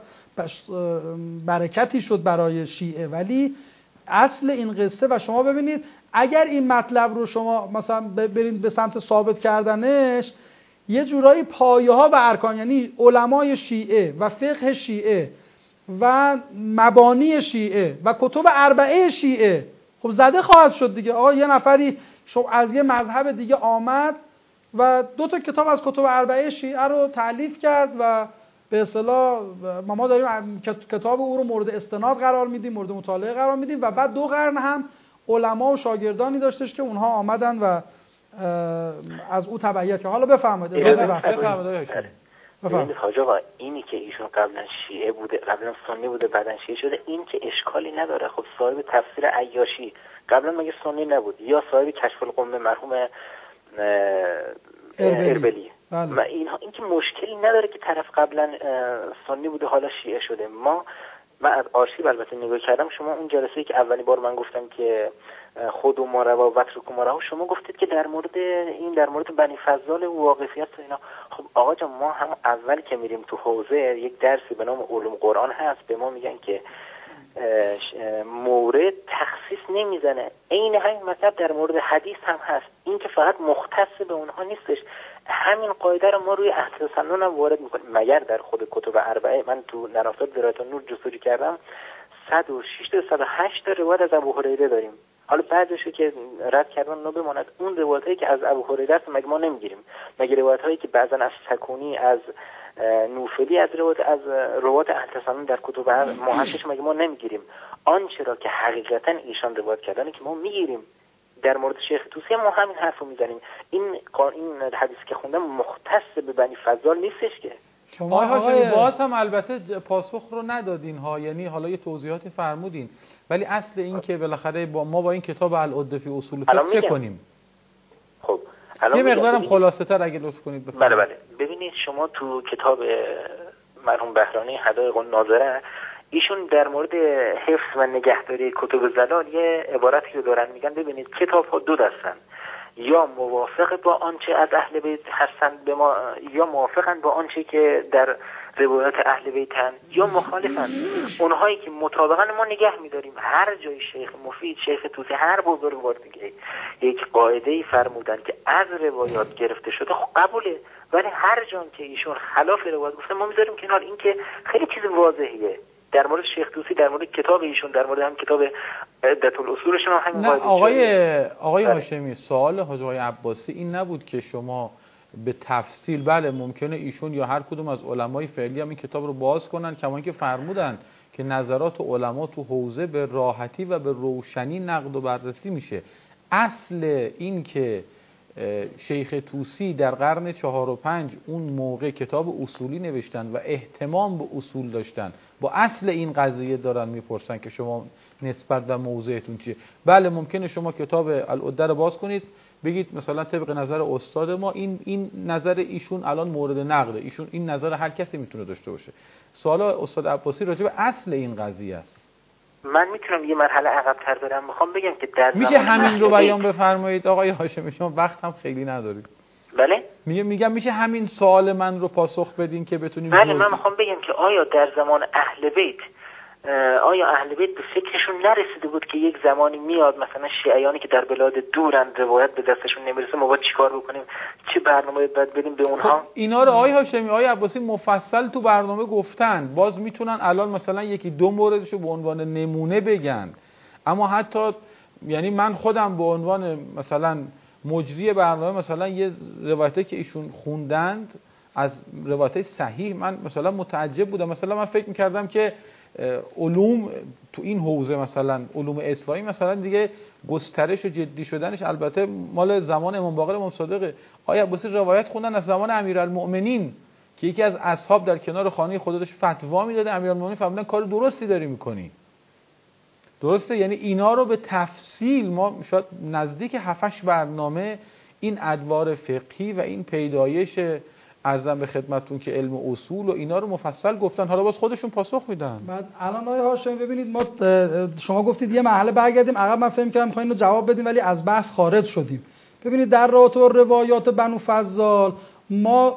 برکتی شد برای شیعه. ولی اصل این قصه، و شما ببینید اگر این مطلب رو شما مثلا برید به سمت ثابت کردنش، یه جورایی پایه ها و ارکان، یعنی علمای شیعه و فقه شیعه و مبانی شیعه و کتب اربعه شیعه خب زده خواهد شد دیگه. آقا یه نفری از یه مذهب دیگه آمد و 2 تا کتاب از کتب اربعه شیعه رو تألیف کرد و به اصطلاح ما داریم کتاب او رو مورد استناد قرار میدیم، مورد مطالعه قرار میدیم و بعد 2 قرن هم علما و شاگردانی داشتش که اونها آمدن و از او تبعیت که حالا بفرمایید. ببینید حاج آقا، اینی که ایشون قبلا شیعه بوده، قبلا سنی بوده، بعدن شیعه شده، این که اشکالی نداره. خب صاحب تفسیر عیاشی قبلا مگه سنی نبود؟ یا صاحب کشف القمه مرحوم اربلی. این که مشکلی نداره که طرف قبلا سنی بوده حالا شیعه شده. من از آرشیو البته نگاه کردم. شما اون جلسه‌ای که اولی بار من گفتم که خود و مروا و وترک مروا، شما گفتید که در مورد بنی فضال و واقفیت و اینا. خب آقا جان، ما هم اول که میریم تو حوزه یک درسی به نام علوم قرآن هست، به ما میگن که مورد تخصیص نمیزنه. عین همین مطلب در مورد حدیث هم هست، این که فقط مختص به اونها نیستش. همین قاعده رو ما روی اهل سنن هم وارد میکنیم. مگر در خود کتب اربعه، من تو نرافات درایت النور جستجو کردم، 106 تا 108 تا روایت از ابو هریره داریم. حالا بعضیشو که رد کردن اونا بماند، اون روایتایی که از ابو هریره است مگه ما نمیگیریم؟ مگه روایتایی که بعضن از سکونی، از نوفلی، از روایت اهل سنن در کتب محققش مگه ما نمیگیریم؟ آنچه را که حقیقتا ایشان روایت کردن که ما میگیریم. در مورد شیخ طوسی ما همین حرفو میزنیم. این حدیثی که خوندم مختص به بنی فضال نیستش که. آقای هاشمی باز هم البته پاسخ رو ندادین ها، یعنی حالا یه توضیحاتی فرمودین، ولی اصل این که بالاخره با این کتاب العده فی اصول فقه چه کنیم؟ خب یه مقدارم خلاصه تر اگه لطف کنید بفرمایید. بله. ببینید شما تو کتاب مرحوم بهرانی حدائق الناظره، ایشون در مورد حفظ و نگهداری کتب زلال یه عبارتی رو دارن، میگن ببینید کتاب ها 2 دستن، یا موافق با آنچه از اهل بیت هستند به ما، یا موافقن با آنچه که در روایات اهل بیتن، یا مخالفن. اونهایی که مطابقن ما نگه میداریم. هر جای شیخ مفید، شیخ طوسی، هر بزرگوار دیگه یک قاعده‌ای فرمودن که از روایات گرفته شده، خب قبوله. ولی هر جان که ایشون خلاف روایت گفتن ما میذاریم کنار. این که خیلی چیز واضحیه. در مورد شیخ طوسی، در مورد کتاب ایشون، در مورد هم کتاب عدة الاصولشون هم همین قاعده. آقای هاشمی، سوال حاج آقای عباسی این نبود که شما به تفصیل، بله ممکنه ایشون یا هر کدوم از علمای فعلی هم این کتاب رو باز کنن، کما اینکه فرمودن که نظرات علما تو حوزه به راحتی و به روشنی نقد و بررسی میشه. اصل این که شیخ طوسی در قرن 4 و 5 اون موقع کتاب اصولی نوشتن و اهتمام به اصول داشتن، با اصل این قضیه دارن میپرسن که شما نسبت و موضعتون چیه. بله ممکنه شما کتاب العده رو باز کنید بگید مثلا طبق نظر استاد ما این نظر ایشون الان مورد نقده، ایشون این نظر هر کسی میتونه داشته باشه. سوال استاد عباسی راجع به اصل این قضیه است. من میتونم یه مرحله عقب‌تر برم، میخوام بگم که در میشه همین رو بیان بفرمایید آقای هاشمی؟ شما وقت هم خیلی ندارید. بله؟ میگم میشه همین سوال من رو پاسخ بدین که بتونیم. بله من میخوام بگم که آیا در زمان اهل بیت، آیا اهل بیت به فکرشون نرسیده بود که یک زمانی میاد مثلا شیعیانی که در بلاد دورن روایت به دستشون نمیرسه، ما باید چیکار بکنیم؟ چه برنامه‌ای باید بدیم به اونها؟ خب اینا رو آقای هاشمی، آقای عباسی مفصل تو برنامه گفتن. باز میتونن الان مثلا 1-2 موردشو به عنوان نمونه بگن. اما حتی یعنی من خودم به عنوان مثلا مجری برنامه، مثلا یه روایتی که ایشون خوندند از روایت صحیح، من مثلا متعجب بودم. مثلا من فکر می‌کردم که علوم تو این حوزه، مثلا علوم اسلامی مثلا دیگه گسترش و جدی شدنش البته مال زمان امام باقر امام صادقه. آقای عباسی روایت خوندن از زمان امیرالمؤمنین که یکی از اصحاب در کنار خانه خودش فتوا میداده، امیرالمؤمنین فرمودن کار درستی داری میکنی. درسته؟ یعنی اینا رو به تفصیل ما شاید نزدیک 7-8 برنامه این ادوار فقهی و این پیدایش ارزم به خدمتتون که علم اصول و اینا رو مفصل گفتن. حالا باز خودشون پاسخ میدن. بعد الان آقای هاشمی ببینید، ما شما گفتید یه مرحله برگردیم عقب، من فهم کردم می‌خواین جواب بدیم ولی از بحث خارج شدیم. ببینید در رابطه با روایات بنو فضال، ما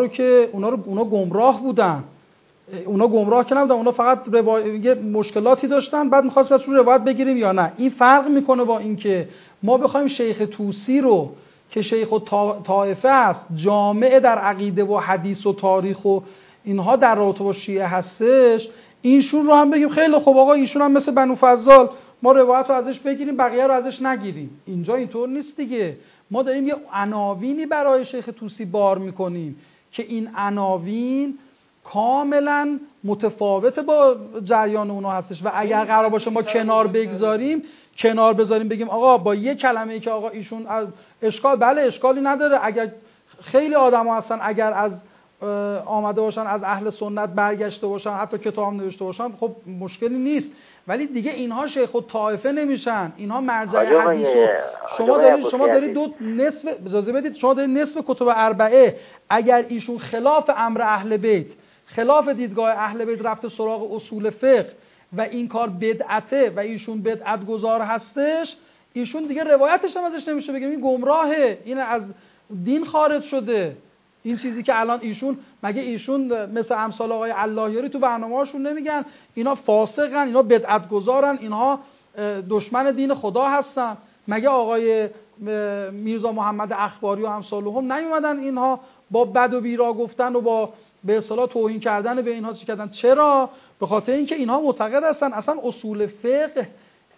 اونا گمراه بودن. اونا گمراه که نبودن، اونا فقط یه مشکلاتی داشتن، بعد می‌خواستیم ازشون روایت بگیریم یا نه. این فرق میکنه با اینکه ما بخوایم شیخ طوسی رو که شیخ و طائفه است، جامع در عقیده و حدیث و تاریخ و اینها در رابطه با شیعه هستش، اینشون رو هم بگیم خیلی خوب آقا ایشون هم مثل بنو فضال ما روایت رو ازش بگیریم بقیه رو ازش نگیریم. اینجا اینطور نیست دیگه. ما داریم یه عناوینی برای شیخ طوسی بار میکنیم که این عناوین کاملا متفاوت با جریان اونا هستش و اگر قرار باشه ما کنار بذاریم بگیم آقا با یه کلمه‌ای که آقا ایشون اشکالی نداره، اگر خیلی آدم‌ها هستن اگر از آمده باشن از اهل سنت برگشته باشن حتی کتاب نوشته باشن خب مشکلی نیست، ولی دیگه اینها شیخ الطائفه نمیشن، اینها مرجع حدیث و شما دارید نصف کتب اربعه اگر ایشون خلاف امر اهل بیت، خلاف دیدگاه اهل بیت رفته سراغ اصول فقه و این کار بدعته و ایشون بدعت گذار هستش، ایشون دیگه روایتش هم ازش نمیشه بگیم این گمراهه، این از دین خارج شده. این چیزی که الان ایشون مگه ایشون مثل امثال آقای اللهیاری تو برنامه‌هاشون نمیگن اینا فاسقن، اینا بدعت گذارن، اینها دشمن دین خدا هستن؟ مگه آقای میرزا محمد اخباری و امثالهم نیومدن اینها با بد و بیرا گفتن و با به اصطلاح توهین کردن به اینها چی کردن؟ چرا؟ به خاطر اینکه اینها معتقد هستن اصلا اصول فقه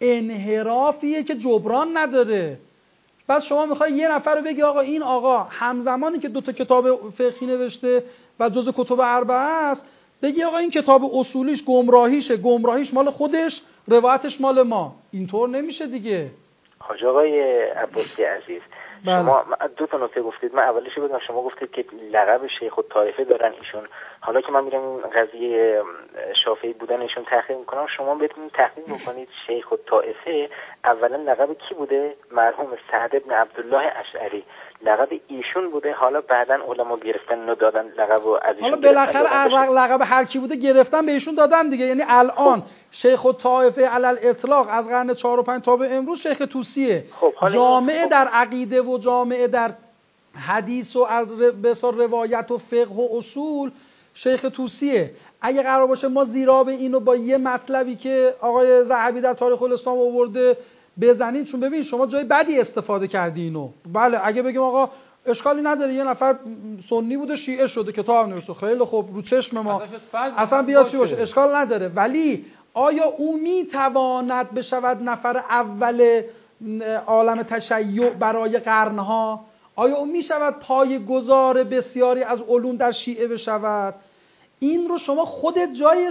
انحرافیه که جبران نداره. بعد شما میخوای یه نفر رو بگی آقا این آقا همزمانی که 2 تا کتاب فقهی نوشته و جزء کتب اربعه است، بگی آقا این کتاب اصولیش گمراهیش مال خودش، روایتش مال ما. اینطور نمیشه دیگه. حاج آقای عباسی عزیز، شما 2 تا نکته گفتید. من اولش بگم شما گفتید که لقب شیخ الطائفه دارن ایشون. حالا که من میرم این قضیه شافعی بودن ایشون تحقیق میکنم، شما بتونید تحقیق بکنید شیخ الطائفه اولا لقب کی بوده؟ مرحوم سعد بن عبدالله اشعری لقب ایشون بوده. حالا بعداً علما گرفتن و دادن لقب رو از ایشون. حالا بالاخره لقب هر کی بوده گرفتن به ایشون دادن دیگه. یعنی الان شیخ الطائفه علی الاطلاق از قرن 4 و 5 تا به امروز شیخ طوسیه. جامعه در عقیده و جامعه در حدیث و از روایت و فقه و اصول شیخ طوسیه. اگه قرار باشه ما زیرا به اینو با یه مطلبی که آقای ذهبی در تاریخ الاسلام آورده بزنید، چون ببین شما جای بدی استفاده کردی اینو. بله اگه بگیم آقا اشکالی نداره یه نفر سنی بوده شیعه شده کتاب نوشته، خیلی خوب رو چشم ما اصلا بیاد چی باشه اشکال نداره، ولی آیا او میتواند بشود نفر اول عالم تشیع برای قرنها؟ آیا او میشود پایه‌گذار بسیاری از علوم در شیعه بشود؟ این رو شما خودت جایی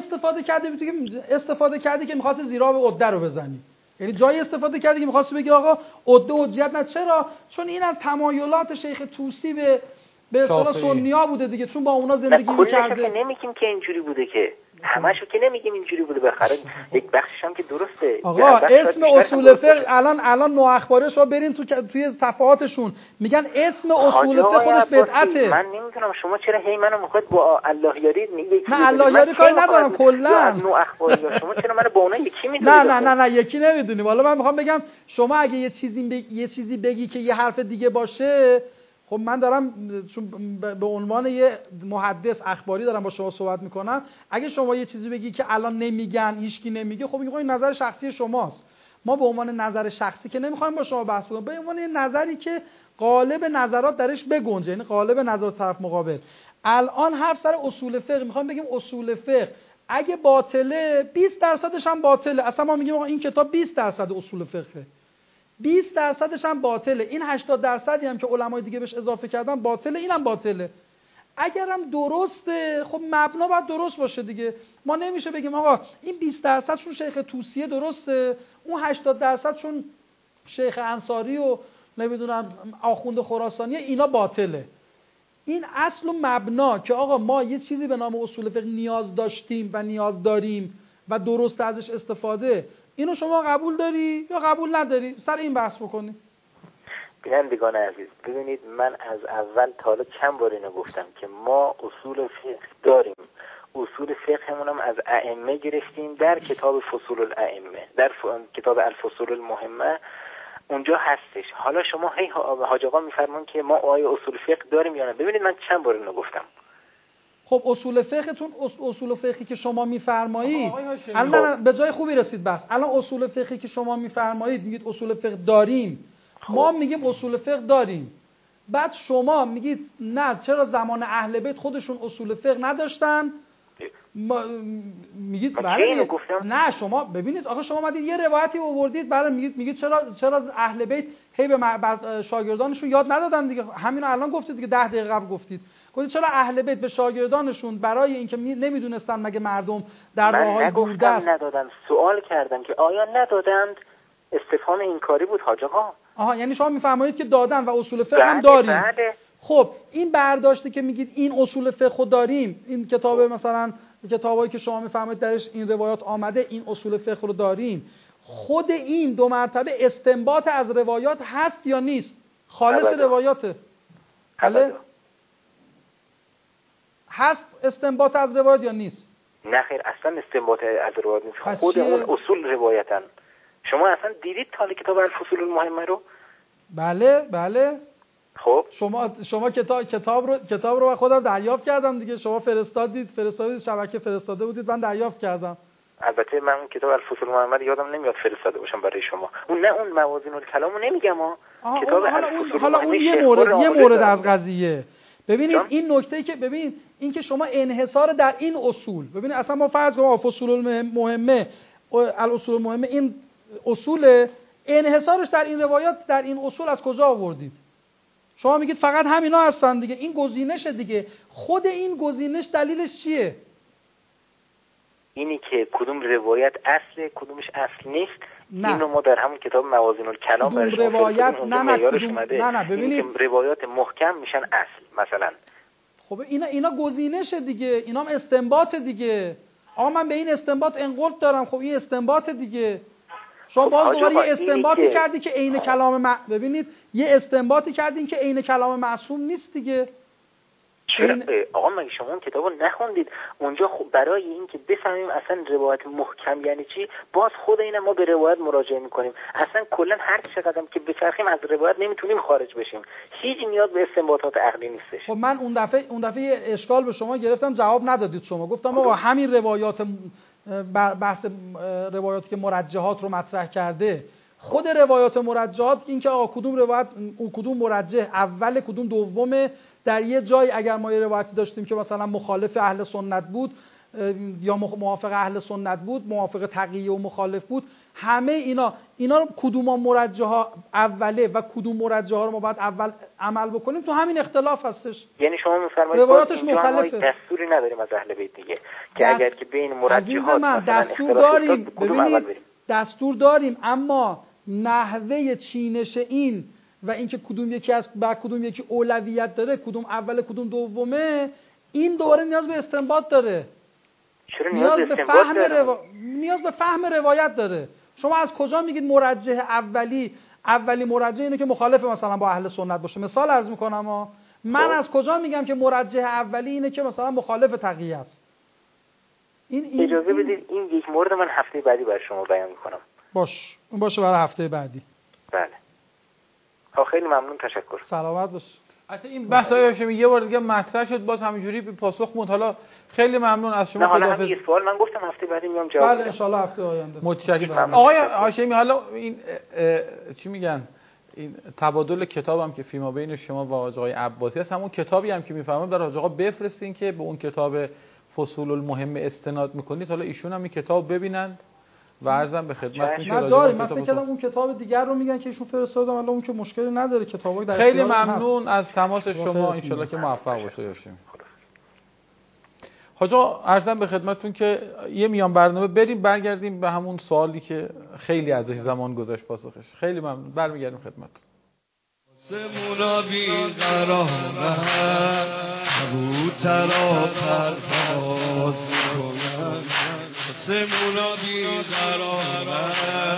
استفاده کردی که می‌خواستی زیرا به عده رو بزنی. یعنی جایی استفاده کردی که می‌خواستی بگی آقا عده حجت نه. چرا؟ چون این از تمایلات شیخ طوسی به اصطلاح سنی‌ها بوده دیگه، چون با اونا زندگی می‌کرده. کلش که نمیگیم که اینجوری بوده، که همشو که نمیگیم اینجوری بوده، بخره یک بخشش هم که درسته. آقا اسم اصول فقه الان نو اخباری شما برین توی صفحاتشون میگن اسم اصول فقه خودش بدعته. من نمیدونم شما چرا هی منو میخواید با اللهیاری میگید. نه اللهیاری کاری ندارم کلا. نو اخباری شما چرا منو با اونها یکی میدونید؟ نه یکی نمیدونی. والا من میخوام بگم شما اگه یه چیزی بگی که یه حرف دیگه باشه، خب من دارم چون به عنوان یه محدث اخباری دارم با شما صحبت میکنم، اگه شما یه چیزی بگی که الان نمیگن هیچکی نمیگه، خب این نظر شخصی شماست. ما به عنوان نظر شخصی که نمیخوایم با شما بحث بکنیم، به عنوان یه نظری که غالب نظرات درش بگنجه، یعنی غالب نظرات طرف مقابل. الان هر سر اصول فقه میخوایم بگیم اصول فقه اگه باطله 20% هم باطله. اصلا ما میگیم آقا این کتاب 20% اصول فقه، 20% هم باطله. این 80% هم که علمای دیگه بهش اضافه کردن باطله، اینم باطله. اگرم درسته خب مبنا باید درست باشه دیگه. ما نمیشه بگیم آقا این 20% چون شیخ طوسیه درسته، اون 80% چون شیخ انصاری و نمیدونم آخوند خراسانیه اینا باطله. این اصل و مبنا که آقا ما یه چیزی به نام اصول فقه نیاز داشتیم و نیاز داریم و درست ازش استفاده، اینو شما قبول داری یا قبول نداری؟ سر این بحث بکنیم. بینندگان عزیز ببینید، من از اول تا حالا چند بار اینو گفتم که ما اصول فقه داریم. اصول فقهمون هم از ائمه گرفتیم در کتاب فصول الائمه، در کتاب الفصول المهمه اونجا هستش. حالا شما هی حاج آقا میفرمون که ما آیا اصول فقه داریم یا نه. ببینید من چند بار اینو گفتم. خب اصول فقهتون اصول فقهی که شما میفرمایید الان به جای خوبی رسید. بس الان اصول فقهی که شما میفرمایید میگید اصول فقه داریم، ما میگیم اصول فقه داریم، بعد شما میگید نه چرا زمان اهل بیت خودشون اصول فقه نداشتن، میگید بله نه شما ببینید آخه شما اومدید یه روایتی آوردید برای میگید چرا اهل بیت هی به شاگردانشون یاد ندادن دیگه. همین الان گفتید دیگه 10 دقیقه قبل گفتید چرا اهل بیت به شاگردانشون برای اینکه نمیدونستن مگه مردم در راههای دوردست. من نگفتم ندادن، سوال کردم که آیا ندادند. استفهام اینکاری بود حاج آقا. آها یعنی شما میفرمایید که دادن و اصول فقه هم داریم. بله. خب این برداشتی که میگید این اصول فقه داریم، این کتاب مثلا کتابایی که شما میفرمایید درش این روایات آمده این اصول فقه رو داریم، خود این دو مرتبه استنباط از روایات هست یا نیست؟ خالص روایاته. بله هست استنباط از روایات یا نیست؟ نه خیر اصلا استنباط از روایات نیست، خود اون اصول روایتن. شما اصلا دیدید تالی کتاب الفصول المهمه رو؟ بله. خب شما کتاب رو خودم دریافت کردم دیگه. شما فرستادید شبکه فرستاده بودید، من دریافت کردم. البته من اون کتاب الفصول المهمه یادم نمیاد فرستاده باشم برای شما. اون موازین الکلامو نمیگم کتاب الفصول حالا اون یه مورد از قضیه. ببینید این نکته که ببین این که شما انحصار در این اصول، ببینید اصلا ما فرض کنیم فصول المهمه الاصول المهمه این اصول انحصارش در این روایات در این اصول از کجا آوردید؟ شما میگید فقط همینا هستن دیگه، این گزینش دیگه. خود این گزینش دلیلش چیه؟ اینی که کدوم روایت اصله کدومش اصل نیست. نه. اینو ما در همون کتاب موازین الکلام برای روایت نه ببینید روایات محکم میشن اصل مثلا. خب اینا گزینش دیگه، اینا هم استنباط دیگه. آقا من به این استنباط انقلاب دارم، خب این استنباط دیگه. شما باز دوباره یه استنباطی کردی که عین کلام ببینید یه استنباطی کردین که عین کلام معصوم نیست دیگه. آقا مگه شما اون کتابو نخوندید؟ اونجا خب برای اینکه بفهمیم اصلا روایت محکم یعنی چی، باز خود اینا ما به روایت مراجعه میکنیم. اصلا کلا هر چقدر که بچرخیم از روایت نمیتونیم خارج بشیم. هیچ نیاز به استنباطات عقلی نیستش. خب من اون دفعه یه اشکال به شما گرفتم، جواب ندادید. شما گفتم آقا همین روایات بحث روایاتی که مرجحات رو مطرح کرده، خود روایات مرجحات این که آقا کدوم روایت کدوم مرجح اول کدوم دومه، در یه جای اگر ما یه روایتی داشتیم که مثلا مخالف اهل سنت بود یا موافق اهل سنت بود، موافق تقیه و مخالف بود، همه اینا کدوم مرجحا اوله و کدوم مرجحا رو ما باید اول عمل بکنیم، تو همین اختلاف هستش. یعنی شما میفرمایید روایاتش مخالفه، دستوری نداریم از اهل بیت دیگه که اگر که بین مرجحات دستور داریم. ببینید دستور داریم، اما نحوه چینش این و اینکه کدوم یکی از بر کدوم یکی اولویت داره، کدوم اول کدوم دومه، این دوباره نیاز به استنباط داره. چرا نیاز به استنباط داره؟ نیاز به فهم روایت داره. شما از کجا میگید مرجح اولی مرجح اینه که مخالف مثلا با اهل سنت باشه؟ مثال عرض میکنم من از کجا میگم که مرجح اولی اینه که مثلا مخالف تقیه است؟ اجازه بدید این یک مورد من هفته بعدی برای شما بیان میکنم. باشه برای هفته بعدی. بله. خیلی ممنون، تشکر. سلامت باش. حتی این بحث هاشمی یه بار دیگه مطرح شد، باز همینجوری به پاسخ موند. حالا خیلی ممنون از شما. حالا همین یه سوال من گفتم هفته بعدی میام جواب میدم. بله ان شاء الله هفته آینده. متشکرم. آقای هاشمی حالا این چی میگن این تبادل کتابم که فیما بین شما و آقای عباسی هست، همون کتابی هم که میفهمم در آقا بفرستین که به اون کتاب فصول المهم استناد میکنید. حالا ایشون هم این کتاب ببینند و عرضم به خدمتتون که داریم. من فکر کردم اون کتاب دیگر رو میگن که ایشون فرستادن، ولی اون که مشکلی نداره، کتابای در خیلی ممنون از تماس شما، ان شاءالله که موفق باشه باشیم. حاجا عرضم به خدمتتون که یه میان برنامه بریم برگردیم به همون سوالی که خیلی ازش زمان گذشت پاسخش. خیلی ممنون، برمیگردیم خدمتتون. سمونا بی قراره کبوترا پرواز میکنن، سمونا بی قراره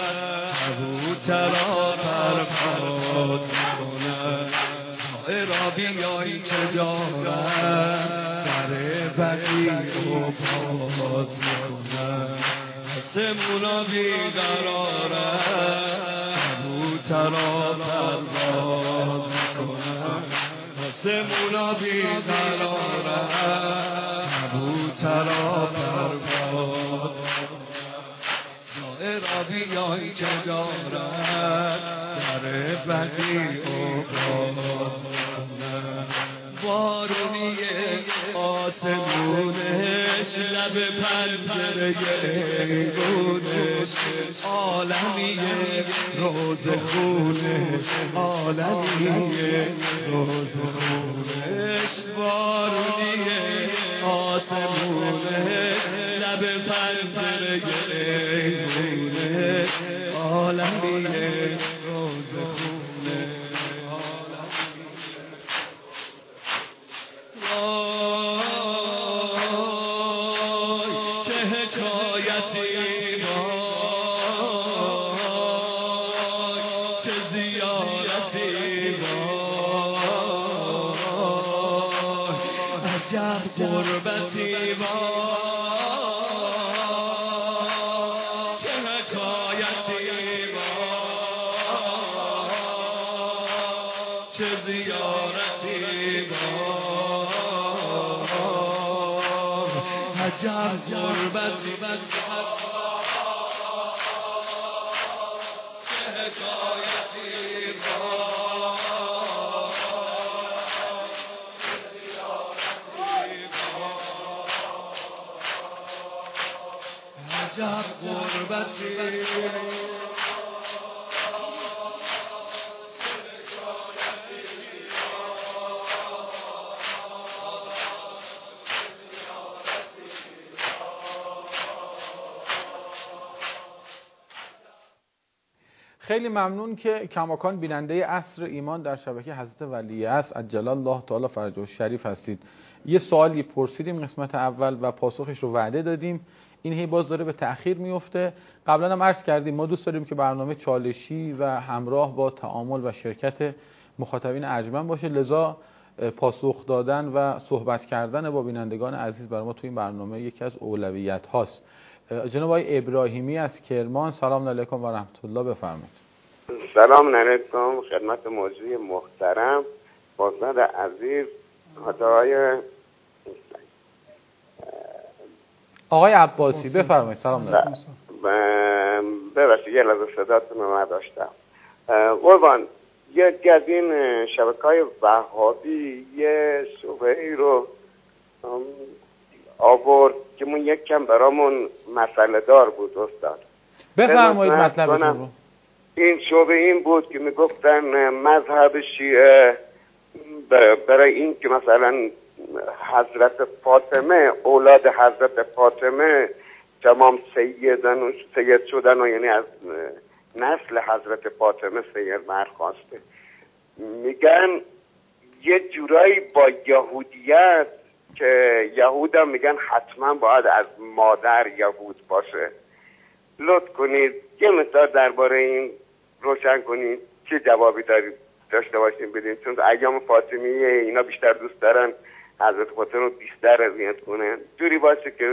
کبوترا پرواز میکنن، سائرا بیایی که دارن در بدی و باز میکنن، سمونا بی قراره کبوترا پرواز میکنن، سمونا بی قراره کبوترا پرواز میکنن، سائرا بیایی که دارن در بدی و باز میکنن، بارونی آسمونش لب پنجره ایوونش عالمیه روز خونش عالمیه روز خونش بارونی آسمونش لب پنجره ایوونش عالمیه روز خونش چه حکایتی چه زیارتی عجب غربتی چه حکایتی چه زیارتی عجب غربتی چه حکایتی عجب غربتی خیلی ممنون که کماکان بیننده عصر ایمان در شبکه حضرت ولیعصر عجل الله تعالی فرجه الشریف هستید. یه سوالی پرسیدیم قسمت اول و پاسخش رو وعده دادیم، این هی باز داره به تأخیر میفته. قبلا هم عرض کردیم ما دوست داریم که برنامه چالشی و همراه با تعامل و شرکت مخاطبین ارجمند باشه، لذا پاسخ دادن و صحبت کردن با بینندگان عزیز برای ما تو این برنامه یکی از اولویت هاست. جناب آقای ابراهیمی از کرمان، سلام علیکم و رحمت الله، بفرمایید. سلام علیکم خدمت موضوع محترم بازنده عزیز آقای عباسی، بفرمایید. سلام علیکم. ببخشید یه لحظه صداتون رو نداشتم. قربان، یکی از این شبکه‌های وهابی یه شبهه‌ای رو آورد که من یک کم برامون مسئله دار بود استاد. بفرمایید مطلبتون رو. این شبهه این بود که میگفتن مذهب شیعه برای این که مثلا حضرت فاطمه اولاد حضرت فاطمه تمام سید شدن و یعنی از نسل حضرت فاطمه سید برخواسته، میگن یه جورایی با یهودیت که یهود هم میگن حتما باید از مادر یهود باشه. لطف کنید یه مقدار درباره این روشن کنید، چه جوابی داشته باشیم بدین، چون ایام فاطمیه اینا بیشتر دوست دارن حضرت فاطمه رو بیشتر اذیت کنن، جوری باشه که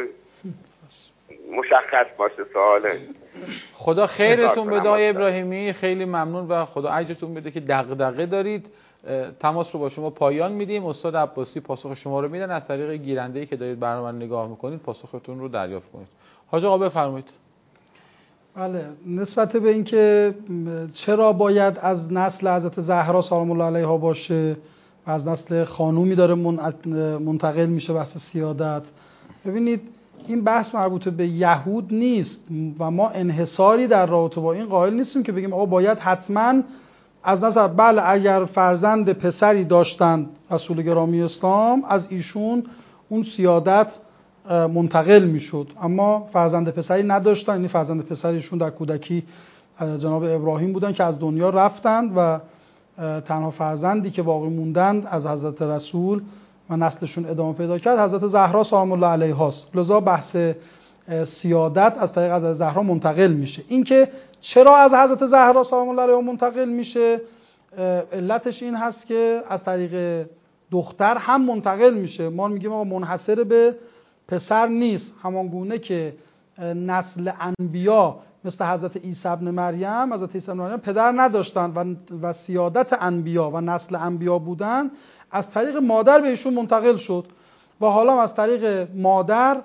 مشخص باشه سواله. خدا خیرتون بده آقای ابراهیمی، خیلی ممنون و خدا اجرتون بده که دغدغه دارید. تماس رو با شما پایان میدیم، استاد عباسی پاسخ شما رو میدن، از طریق گیرنده‌ای که دارید برنامه رو نگاه میکنید پاسختون رو دریافت کنید. حاج آقا بفرمایید. بله، نسبت به اینکه چرا باید از نسل حضرت زهرا سلام الله علیها باشه و از نسل خانومی داره منتقل میشه بحث سیادت، ببینید این بحث مربوط به یهود نیست و ما انحصاری در رابطه با این قائل نیستیم که بگیم آقا باید حتما از نظر، بله اگر فرزند پسری داشتند رسول گرامی اسلام از ایشون اون سیادت منتقل میشد، اما فرزند پسری نداشتن، یعنی فرزند پسریشون در کودکی جناب ابراهیم بودن که از دنیا رفتند و تنها فرزندی که باقی موندند از حضرت رسول و نسلشون ادامه پیدا کرد حضرت زهرا سلام الله علیها است. لذا بحث سیادت از طریق حضرت زهرا منتقل میشه. اینکه چرا از حضرت زهرا سلام الله علیها منتقل میشه، علتش این هست که از طریق دختر هم منتقل میشه. ما میگیم آقا منحصر به پسر نیست، همان گونه که نسل انبیا مثل حضرت عیسی ابن مریم، حضرت عیسی ابن مریم پدر نداشتن و سیادت انبیا و نسل انبیا بودن، از طریق مادر به ایشون منتقل شد و حالا از طریق مادر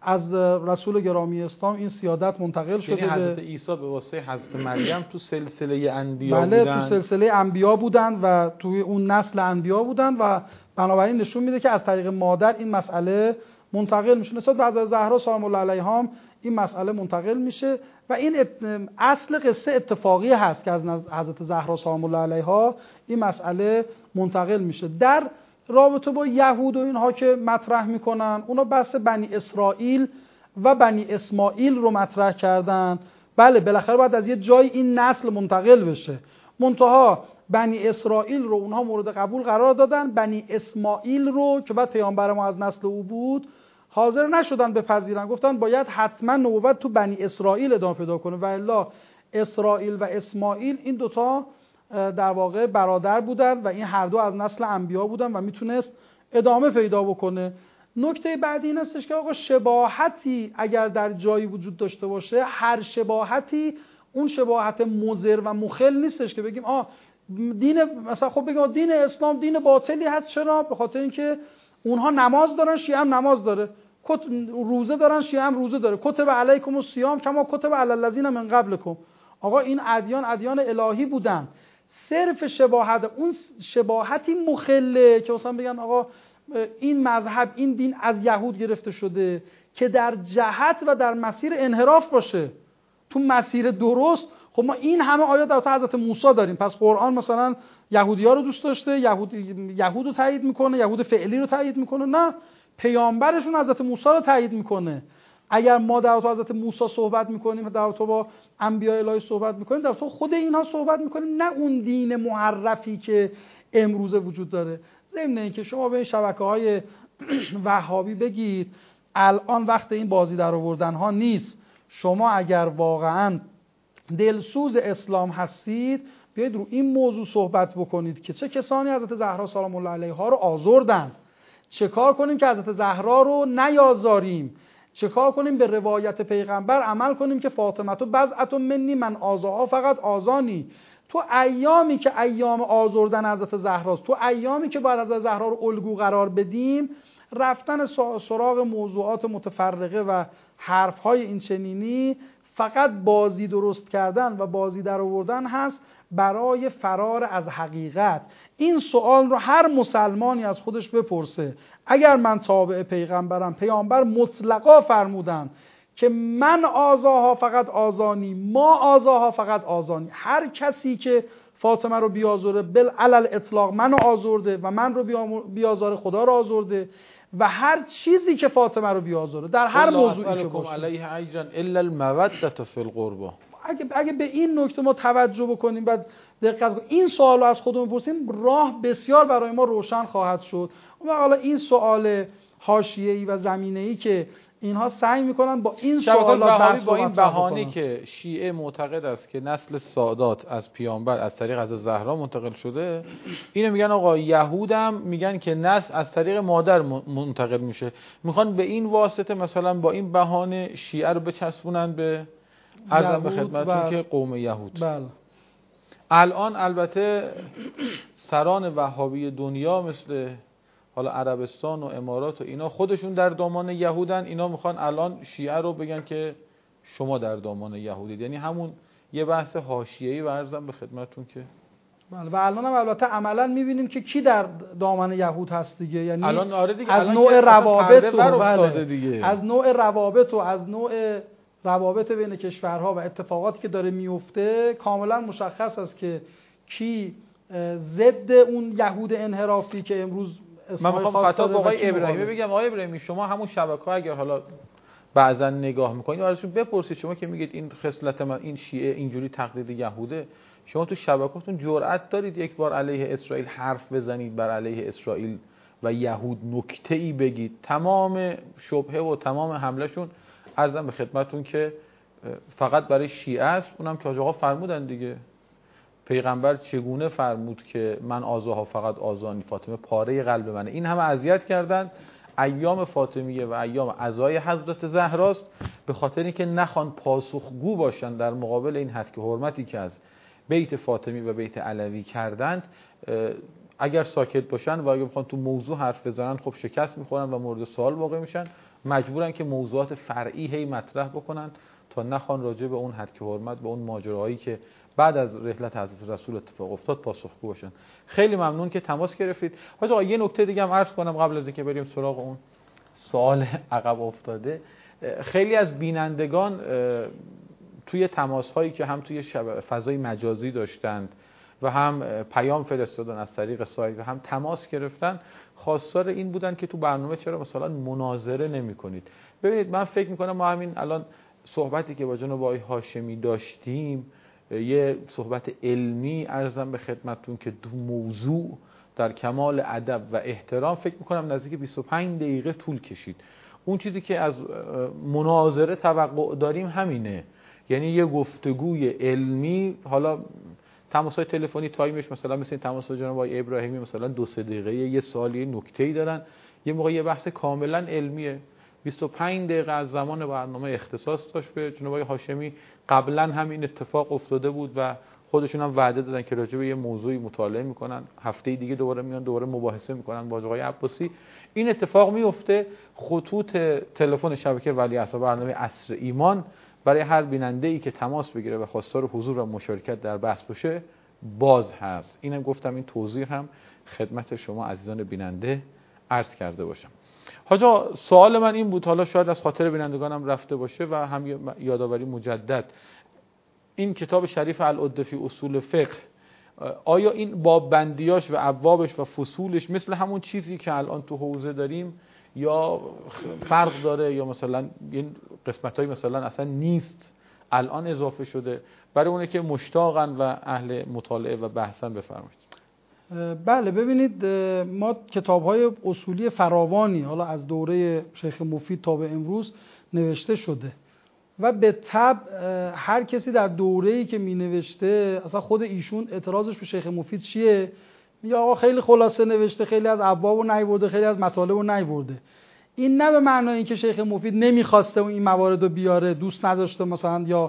از رسول گرامی اسلام این سیادت منتقل شده یعنی حضرت به عیسی به واسطه حضرت مریم تو سلسله انبیا بله بودن. تو سلسله انبیا بودن و توی اون نسل انبیا بودن و بنابراین نشون میده که از طریق مادر این مسئله منتقل میشه. نسبت به حضرت زهرا سلام الله علیها هم این مسئله منتقل میشه و این اصل قصه اتفاقی هست که از حضرت زهرا سلام الله علیها این مسئله منتقل میشه. در رابطه با یهود و اینها که مطرح میکنن، اونا بحث بنی اسرائیل و بنی اسماعیل رو مطرح کردن. بله بالاخره باید از یه جای این نسل منتقل بشه، منتها بنی اسرائیل رو اونها مورد قبول قرار دادن، بنی اسماعیل رو که بعد پیامبر ما از نسل او بود حاضر نشدن بپذیرن، گفتن باید حتما نبوت تو بنی اسرائیل ادامه پیدا کنه و الا اسرائیل و اسماعیل این دوتا در واقع برادر بودن و این هر دو از نسل انبیا بودن و میتونست ادامه پیدا بکنه. نکته بعدی این هستش که آقا شباهتی اگر در جایی وجود داشته باشه، هر شباهتی اون شباهت مضر و مخل نیستش که بگیم دین مثلا خب بگیم دین اسلام دین باطلی هست. چرا؟ به خاطر اینکه اونها نماز دارن، شیعه هم نماز داره، روزه دارن، شیعه هم روزه داره، کتب علیکم الصیام کما کتب علی الذین من قبلکم. آقا این ادیان الهی بودن، صرف شباهت اون شباهتی مخله که مثلا بگن آقا این مذهب این دین از یهود گرفته شده که در جهت و در مسیر انحراف باشه، تو مسیر درست. خب ما این همه آیات در حضرت موسی داریم، پس قرآن مثلا یهودی‌ها رو دوست داشته، یهود رو تایید میکنه، یهود فعلی رو تایید میکنه؟ نه، پیامبرشون حضرت موسی رو تایید میکنه. اگر ما در تو حضرت موسی صحبت میکنیم، در تو با انبیاء الهی صحبت میکنیم، در تو خود اینها صحبت میکنیم، نه اون دین محرفی که امروزه وجود داره. ضمن اینکه شما به این شبکه‌های وهابی بگید الان وقت این بازی در آوردن ها نیست. شما اگر واقعاً دلسوز اسلام هستید بیایید رو این موضوع صحبت بکنید که چه کسانی حضرت زهرا سلام الله علیها رو آزردن، چه کار کنیم که حضرت زهرا رو نیازاریم، چه کار کنیم به روایت پیغمبر عمل کنیم که فاطمه تو بضعة منی من آزاها فقط آزانی. تو ایامی که ایام آزردن حضرت زهراست، تو ایامی که باید حضرت زهرا رو الگو قرار بدیم، رفتن سراغ موضوعات متفرقه و حرفهای این چنینی فقط بازی درست کردن و بازی در آوردن هست برای فرار از حقیقت. این سوال رو هر مسلمانی از خودش بپرسه. اگر من تابع پیغمبرم، پیامبر مطلقا فرمودن که من آزاها فقط آزانی، ما آزاها فقط آزانی. هر کسی که فاطمه رو بیازاره علل اطلاق منو آزرده و من رو بیازاره خدا رو آزرده و هر چیزی که فاطمه رو بیازاره در هر موضوعی که باشه. علیه اجرا الا المودة فی القربى. اگه به این نکته ما توجه بکنیم و دقت کنیم، این سوال رو از خودمون بپرسیم، راه بسیار برای ما روشن خواهد شد. و حالا این سوال حاشیه‌ای و زمینه‌ای که اینها سعی میکنن با این سوالات بحث با این بهانه که شیعه معتقد است که نسل سادات از پیامبر از طریق از زهرا منتقل شده، اینو میگن آقا یهودم میگن که نسل از طریق مادر منتقل میشه، میخوان به این واسطه مثلا با این بهانه شیعه رو بچسبونن به عرضم به خدمتتون که قوم یهود. بله. الان البته سران وهابی دنیا مثل حالا عربستان و امارات و اینا خودشون در دامان یهودن، اینا میخوان الان شیعه رو بگن که شما در دامان یهودید. یعنی همون یه بحث حاشیه‌ای و عرضم به خدمتتون که بله. و الان هم البته عملا میبینیم که کی در دامان یهود هست دیگه. یعنی الان آره دیگه، از نوع روابط از نوع روابط و از نوع روابط بین کشورها و اتفاقاتی که داره میفته کاملا مشخص است که کی ضد اون یهود انحرافی که امروز من میخوام خطاب آقای ابراهیمی بگم. آقای ابراهیمی شما همون شبکه‌ها اگر حالا بعضا نگاه میکنید ازشون بپرسید، شما که میگید این خصلت من این شیعه اینجوری تقلید یهوده، شما تو شبکه‌هاتون جرأت دارید یک بار علیه اسرائیل حرف بزنید، بر علیه اسرائیل و یهود نکته‌ای بگید؟ تمام شبهه و تمام حملهشون عرضم به خدمتتون که فقط برای شیعه است. اونم که آقا فرمودن دیگه، پیغمبر چگونه فرمود که من آزاها فقط آزانی، فاطمه پاره قلب منه. این همه اذیت کردن. ایام فاطمیه و ایام عزای حضرت زهراست به خاطر اینکه نخوان پاسخگو باشن در مقابل این حد که حرمتی که از بیت فاطمی و بیت علوی کردند. اگر ساکت باشن و اگر بخوان تو موضوع حرف بزنن خب شکست میخورن و مورد سوال واقع میشن. مجبورن که موضوعات فرعی هی مطرح بکنن تا نخوان راجع به اون حد که حرمت، به اون ماجراهایی که بعد از رحلت حضرت رسول اتفاق افتاد پاسخگو باشن. خیلی ممنون که تماس گرفتید. حاج آقا یه نکته دیگه هم عرض کنم قبل از اینکه بریم سراغ اون سوال عقب افتاده. خیلی از بینندگان توی تماس‌هایی که هم توی فضای مجازی داشتند و هم پیام فرستادن از طریق سایت و هم تماس گرفتن، خواستار این بودن که تو برنامه چرا مثلا مناظره نمی‌کنید. ببینید من فکر می‌کنم ما همین الان صحبتی که با جناب آقای هاشمی داشتیم یه صحبت علمی عرضم به خدمتتون که دو موضوع در کمال ادب و احترام فکر می‌کنم نزدیک 25 دقیقه طول کشید. اون چیزی که از مناظره توقع داریم همینه، یعنی یه گفتگوی علمی. حالا تماس‌های تلفنی تایمش مثلا مثل تماس جناب آقای ابراهیمی مثلا 2-3 دقیقه یه سوالی نکته‌ای دارن، یه موقع یه بحث کاملا علمیه. 25 دقیقه از زمان برنامه اختصاص داشت به جناب آقای هاشمی. قبلا همین اتفاق افتاده بود و خودشون هم وعده دادن که راجع به یه موضوعی مطالعه میکنن، هفته دیگه دوباره میان دوباره مباحثه میکنن با آقای عباسی. این اتفاق میفته. خطوط تلفن شبکه ولیعصر برنامه عصر ایمان برای هر بیننده‌ای که تماس بگیره و خواستار حضور و مشارکت در بحث باشه باز هست. اینم گفتم این توضیح هم خدمت شما عزیزان بیننده عرض کرده باشم. حاجا سوال من این بود، حالا شاید از خاطر بینندگانم رفته باشه و هم یادآوری مجدد، این کتاب شریف العده فی اصول فقه، آیا این باب بندیاش و ابوابش و فصولش مثل همون چیزی که الان تو حوزه داریم یا فرق داره، یا مثلا این قسمت‌های مثلا اصلا نیست الان اضافه شده؟ برای اونه که مشتاقن و اهل مطالعه و بحثن بفرمایید. بله ببینید، ما کتاب‌های اصولی فراوانی حالا از دوره شیخ مفید تا به امروز نوشته شده و به طبع هر کسی در دوره‌ای که می‌نوشته، اصلا خود ایشون اعتراضش به شیخ مفید چیه؟ میگه آقا خیلی خلاصه نوشته، خیلی از ابوابو نیورده، خیلی از مطالبو نیورده. این نه به معنای اینکه شیخ مفید نمی‌خواسته و این موارد رو بیاره، دوست نداشته مثلا یا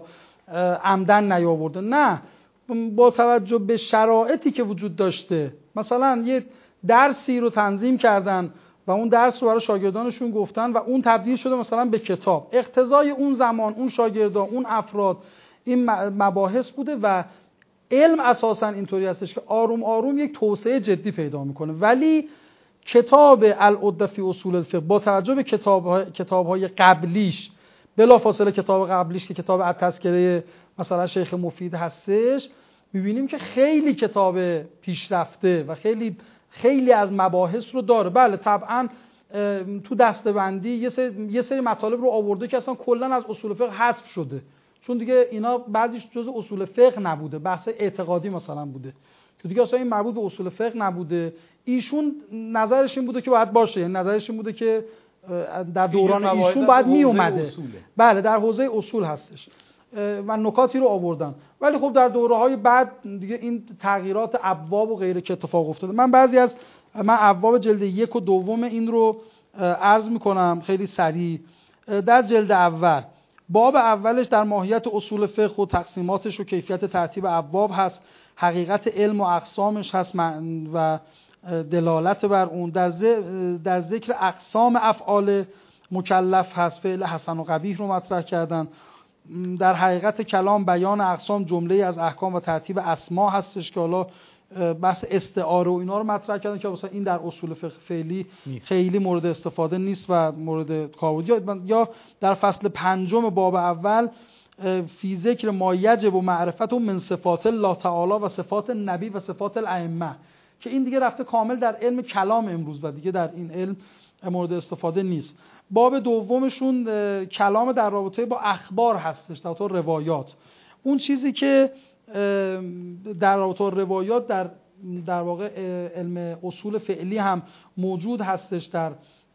عمدن نیاورده، نه، با توجه به شرایطی که وجود داشته مثلا یه درسی رو تنظیم کردن و اون درس رو برای شاگردانشون گفتن و اون تبدیل شده مثلا به کتاب. اقتضای اون زمان، اون شاگردان، اون افراد این مباحث بوده و علم اساسا اینطوری هستش که آروم آروم یک توسعه جدی پیدا میکنه. ولی کتاب العده فی اصول الفقه با توجه به کتاب‌های قبلیش، بلافاصله کتاب قبلیش که کتاب التذکره مثلا شیخ مفید هستش، می‌بینیم که خیلی کتاب پیشرفته و خیلی از مباحث رو داره. بله طبعا تو دسته‌بندی یه سری مطالب رو آورده که اصلا کلا از اصول فقه حذف شده، چون دیگه اینا بعضیش جزء اصول فقه نبوده، بحث اعتقادی مثلا بوده که دیگه اصلا این مربوط به اصول فقه نبوده. ایشون نظرش این بوده که باید باشه، یعنی نظرش این بوده که در دوران ایشون باید می اومده. بله در حوزه اصول هستش و نکاتی رو آوردن. ولی خب در دوره‌های بعد دیگه این تغییرات ابواب و غیره که اتفاق افتاده. من ابواب جلد 1 و 2 این رو عرض می‌کنم خیلی سریع. در جلد اول باب اولش در ماهیت اصول فقه و تقسیماتش و کیفیت ترتیب ابواب هست، حقیقت علم و اقسامش هست و دلالت بر اون. در ذکر اقسام افعال مکلف هست، فعل حسن و قبیح رو مطرح کردن. در حقیقت کلام بیان اقسام جمله از احکام و ترتیب اسما هستش که حالا بحث استعاره و اینا رو مطرح کردن که مثلا این در اصول فقه فعلی خیلی مورد استفاده نیست و مورد کاربردی. یا در فصل 5 باب اول فی ذکر ما یجب و معرفت و من صفات الله تعالی و صفات نبی و صفات الائمه، که این دیگه رفته کامل در علم کلام امروز و دیگه در این علم مورد استفاده نیست. باب دومشون کلام در رابطه با اخبار هستش، در رابطه با روایات. اون چیزی که در رابطه با روایات در واقع علم اصول فعلی هم موجود هستش، در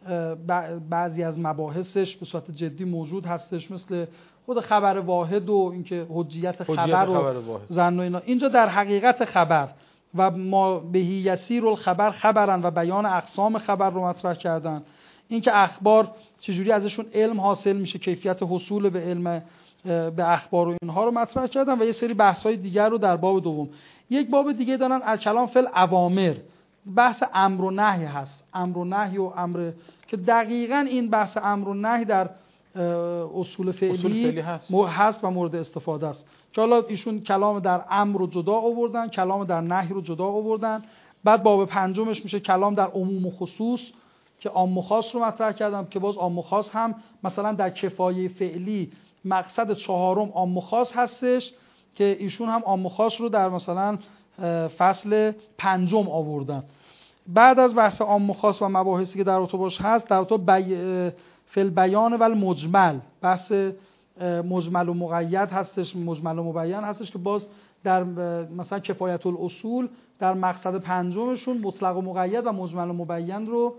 بعضی از مباحثش به صورت جدی موجود هستش، مثل خود خبر واحد و اینکه حجیت خبر و ظن و اینا. اینجا در حقیقت خبر و ما بهی یسیر الخبر خبرن و بیان اقسام خبر رو مطرح کردن. اینکه اخبار چجوری ازشون علم حاصل میشه، کیفیت حصول به علم به اخبار و اینها رو مطرح کردن و یه سری بحث‌های دیگر رو در باب دوم. یک باب دیگه دارن الکلام فی الاوامر، بحث امر و نهی هست. امر و نهی و امر که دقیقاً این بحث امر و نهی در اصول فعلی هست و مورد استفاده است. که حالا ایشون کلام در امر رو جدا آوردن، کلام در نهی رو جدا آوردن. بعد باب پنجمش میشه کلام در عموم و خصوص که عام و خاص رو مطرح کردم، که باز عام و خاص هم مثلا در کفایه فعلی مقصد چهارم عام و خاص هستش که ایشون هم عام و خاص رو در مثلا فصل پنجم آوردن. بعد از بحث عام و خاص و مباحثی که در اتوباش هست، در فل بیان و المجمل، بحث مجمل و مقید هستش، مجمل و مبین هستش که باز در مثلا کفایت الاصول در مقصد پنجمشون مطلق و مقید و مجمل و مبین رو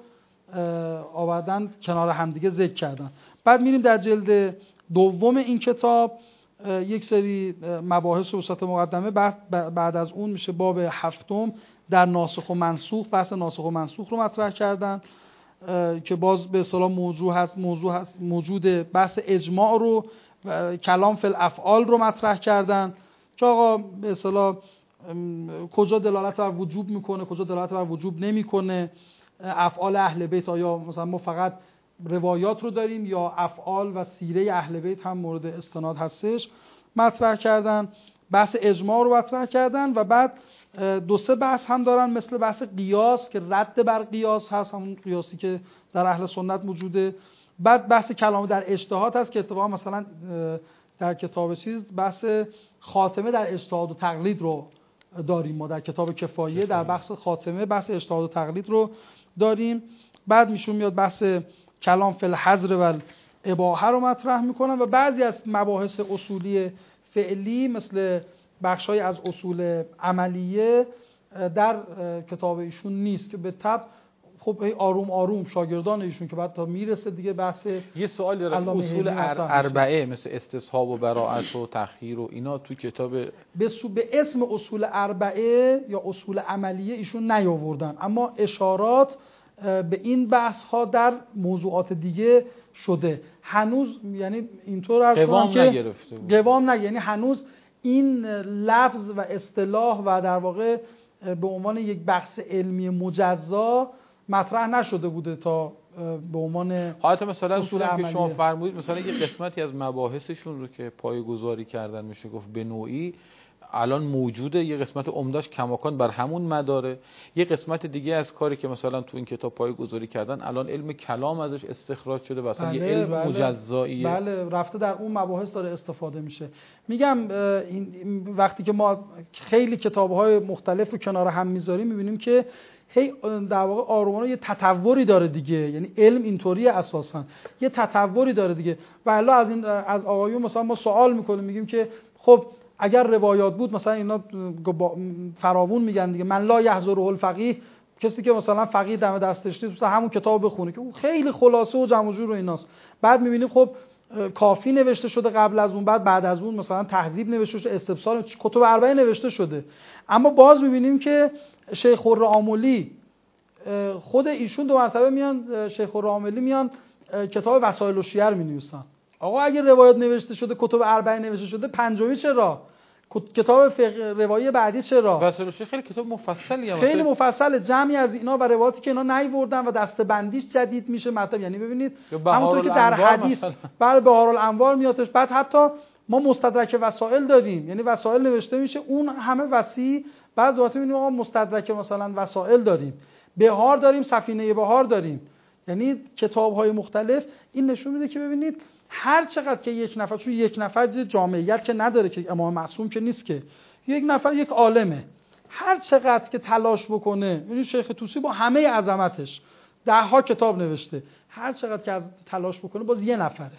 آوردن کنار همدیگه ذکر کردن. بعد میریم در جلد دوم این کتاب یک سری مباحث رو وسط مقدمه، بعد از اون میشه باب هفتم در ناسخ و منسوخ، بحث ناسخ و منسوخ رو مطرح کردن که باز به اصطلاح موجود بحث اجماع رو کلام فی الافعال رو مطرح کردن که آقا به اصطلاح کجا دلالت بر وجوب میکنه، کجا دلالت بر وجوب نمیکنه، افعال اهل بیت آیا مثلا ما فقط روایات رو داریم یا افعال و سیره اهل بیت هم مورد استناد هستش مطرح کردن. بحث اجماع رو مطرح کردن و بعد دو سه بحث هم دارن مثل بحث قیاس که رد بر قیاس هست، همون قیاسی که در اهل سنت موجوده. بعد بحث کلام در اجتهاد هست که اتفاقا مثلا در کتاب چیز بحث خاتمه در اجتهاد و تقلید رو داریم، ما در کتاب کفایه در بحث خاتمه بحث اجتهاد و تقلید رو داریم. بعد میشون میاد بحث کلام فی الحظر و الاباحه رو مطرح میکنن و بعضی از مباحث اصولی فعلی مثل بخشای از اصول عملیه در کتاب ایشون نیست که به طبع خب آروم آروم شاگردان ایشون که بعد تا میرسه دیگه بحث. یه سوالی دارم، اصول اربعه مثل استصحاب و براءت و تخییر و اینا تو کتاب به اسم اصول اربعه یا اصول عملیه ایشون نیاوردن، اما اشارات به این بحث ها در موضوعات دیگه شده. هنوز یعنی اینطور عرض کنم که قوام نگرفته، یعنی هنوز این لفظ و اصطلاح و در واقع به عنوان یک بحث علمی مجزا مطرح نشده بوده تا به عنوان حالت مثلا اصول که شما فرمودید مثلا یه قسمتی از مباحثشون رو که پایه‌گذاری کردن میشه گفت به نوعی الان موجوده، یه قسمت عمده‌اش کماکان بر همون مداره، یه قسمت دیگه از کاری که مثلا تو این کتاب پایه‌گذاری کردن الان علم کلام ازش استخراج شده و اصلا یه علم مجزاییه. بله رفته در اون مباحث داره استفاده میشه. میگم این وقتی که ما خیلی کتاب‌های مختلف رو کنار هم میذاریم میبینیم که هی در واقع آرومانه یه تطوری داره دیگه، یعنی علم اینطوریه اساسا یه تطوری داره دیگه. و الا از آقایون مثلا ما سوال میکنیم میگیم که خب اگر روایات بود مثلا اینا فراوون میگن دیگه من لا یحضره الفقیه، کسی که مثلا فقیه دم دستش نیست مثلا همون کتاب بخونه که اون خیلی خلاصه و جمع و جور و ایناست. بعد میبینیم خب کافی نوشته شده قبل از اون، بعد از اون مثلا تهذیب نوشته شده، استفسار، کتب اربعه نوشته شده. اما باز میبینیم که شیخ الراملی خود ایشون دو مرتبه میان، شیخ الراملی میان کتاب وسائل الشیعه می‌نویسن. آقا اگه روایت نوشته شده، کتب اربعه نوشته شده، پنجمی چرا؟ کتاب فقه روایی بعدی چرا؟ وسائل الشیعه خیلی کتاب مفصلیه، خیلی مفصله، جمعی از اینا و روایاتی که اینا نیوردن و دسته‌بندیش جدید میشه مطلب. یعنی ببینید همونطور که در حدیث برای بهار الانوار میادش، بعد حتی ما مستدرک وسائل داریم، یعنی وسائل نوشته میشه اون همه وسیع. بعد وقتی میبینیم آقا مستدرک مثلا وسائل داریم، بهار داریم، سفینه بهار داریم، یعنی کتاب‌های مختلف. این نشون میده که ببینید هر چقدر که یک نفر، چون یک نفر جامعیت که نداره که امام معصوم که نیست که، یک نفر یک عالمه، هر چقدر که تلاش بکنه، ببینید شیخ طوسی با همه عظمتش 10 کتاب نوشته، هر چقدر که تلاش بکنه باز یه نفره،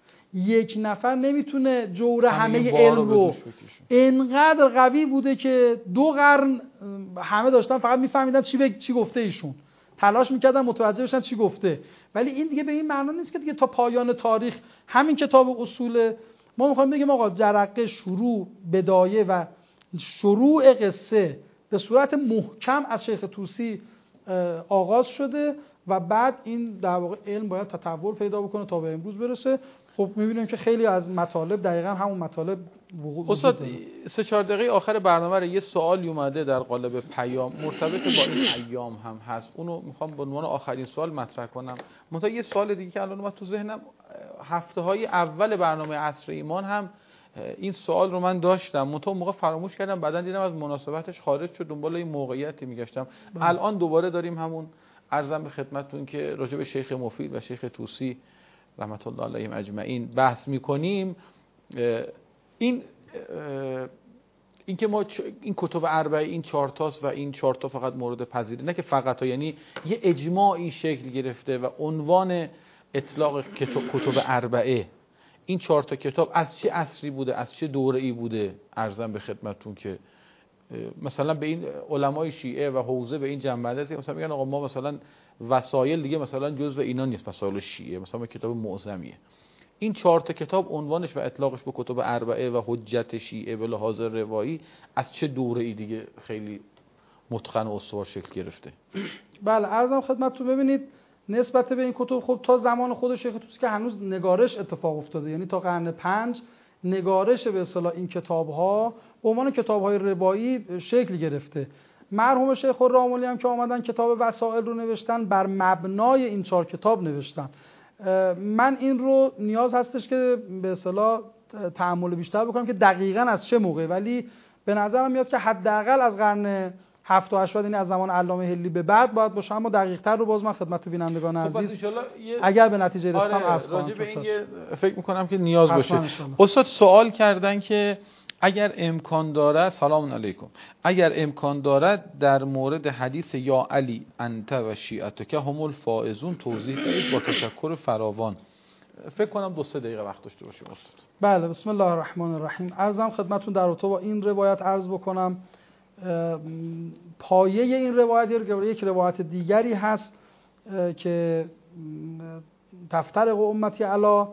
یک نفر نمیتونه جور همه علم رو. اینقدر قوی بوده که 2 قرن همه داشتن فقط میفهمیدن چی گفته ایشون، تلاش میکردن متوجه بشن چی گفته. ولی این دیگه به این معنا نیست که دیگه تا پایان تاریخ همین کتاب اصول ما میخوایم بگیم آقا جرقه شروع، بدایه و شروع قصه به صورت محکم از شیخ طوسی آغاز شده و بعد این در واقع علم باید تطور پیدا بکنه تا به امروز برسه. خب میبینیم که خیلی از مطالب دقیقاً همون مطالب استاد 3-4 دقیقه آخر برنامه رو یه سوالی اومده در قالب پیام مرتبط با این ایام هم هست، اونو میخوام به عنوان آخرین سوال مطرح کنم. منتها یه سوال دیگه که الان اومد تو ذهنم، هفته‌های اول برنامه عصر ایمان هم این سوال رو من داشتم، منتها موقع فراموش کردم، بعداً دیدم از مناسبتش خارج شد، دنبال این موقعیتی میگشتم. الان دوباره داریم همون عرضم به خدمتتون که راجع به شیخ مفید و شیخ طوسی رحمت الله علیهم اجمعین بحث میکنیم. این که ما این کتب اربعه این 4 تاست و این 4 تا فقط مورد پذیری، نه که فقط ها، یعنی یه اجماعی شکل گرفته و عنوان اطلاق کتب اربعه این 4 تا کتاب از چه عصری بوده، از چه دوره‌ای بوده. عرضم به خدمتتون که مثلا به این علمای شیعه و حوزه به این جنبنده است، مثلا میگن آقا ما مثلا وسایل دیگه مثلا جزء اینا نیست، مسائل شیعه مثلا کتاب معظمیه. این 4 تا کتاب عنوانش و اطلاقش به کتب اربعه و حجت شیعه به لحاظ روایی از چه دوره‌ای دیگه خیلی متقن و استوار شکل گرفته؟ بله عرضم خدمتتون، ببینید نسبت به این کتب خب تا زمان خود شیخ طوسی که هنوز نگارش اتفاق افتاده، یعنی تا قرن 5 نگارش به اصطلاح این کتاب‌ها به عنوان کتاب‌های روایی شکل گرفته. مرحوم شیخ خرم‌الملولی هم که آمدن کتاب وسائل رو نوشتن، بر مبنای این 4 کتاب نوشتن. من این رو نیاز هستش که به اصطلاح تأمل بیشتر بکنم که دقیقاً از چه موقع، ولی به نظرم میاد که حداقل از قرن 7 و 8 یعنی از زمان علامه حلی به بعد باید باشه، اما دقیق‌تر رو باز من خدمت بینندگان عزیز اگر به نتیجه رسیدم از راجع به این فکر می‌کنم که نیاز باشه. استاد سوال کردن که اگر امکان دارد، سلام علیکم، اگر امکان دارد در مورد حدیث یا علی انت و شیعتک هم الفائزون توضیح بدید با تشکر فراوان. فکر کنم 2-3 دقیقه وقت داشته باشیم استاد. بله، بسم الله الرحمن الرحیم. عرضم خدمتتون در رابطه با این روایت عرض بکنم، پایه این روایت یک روایت دیگری هست که تفترق امتی علی،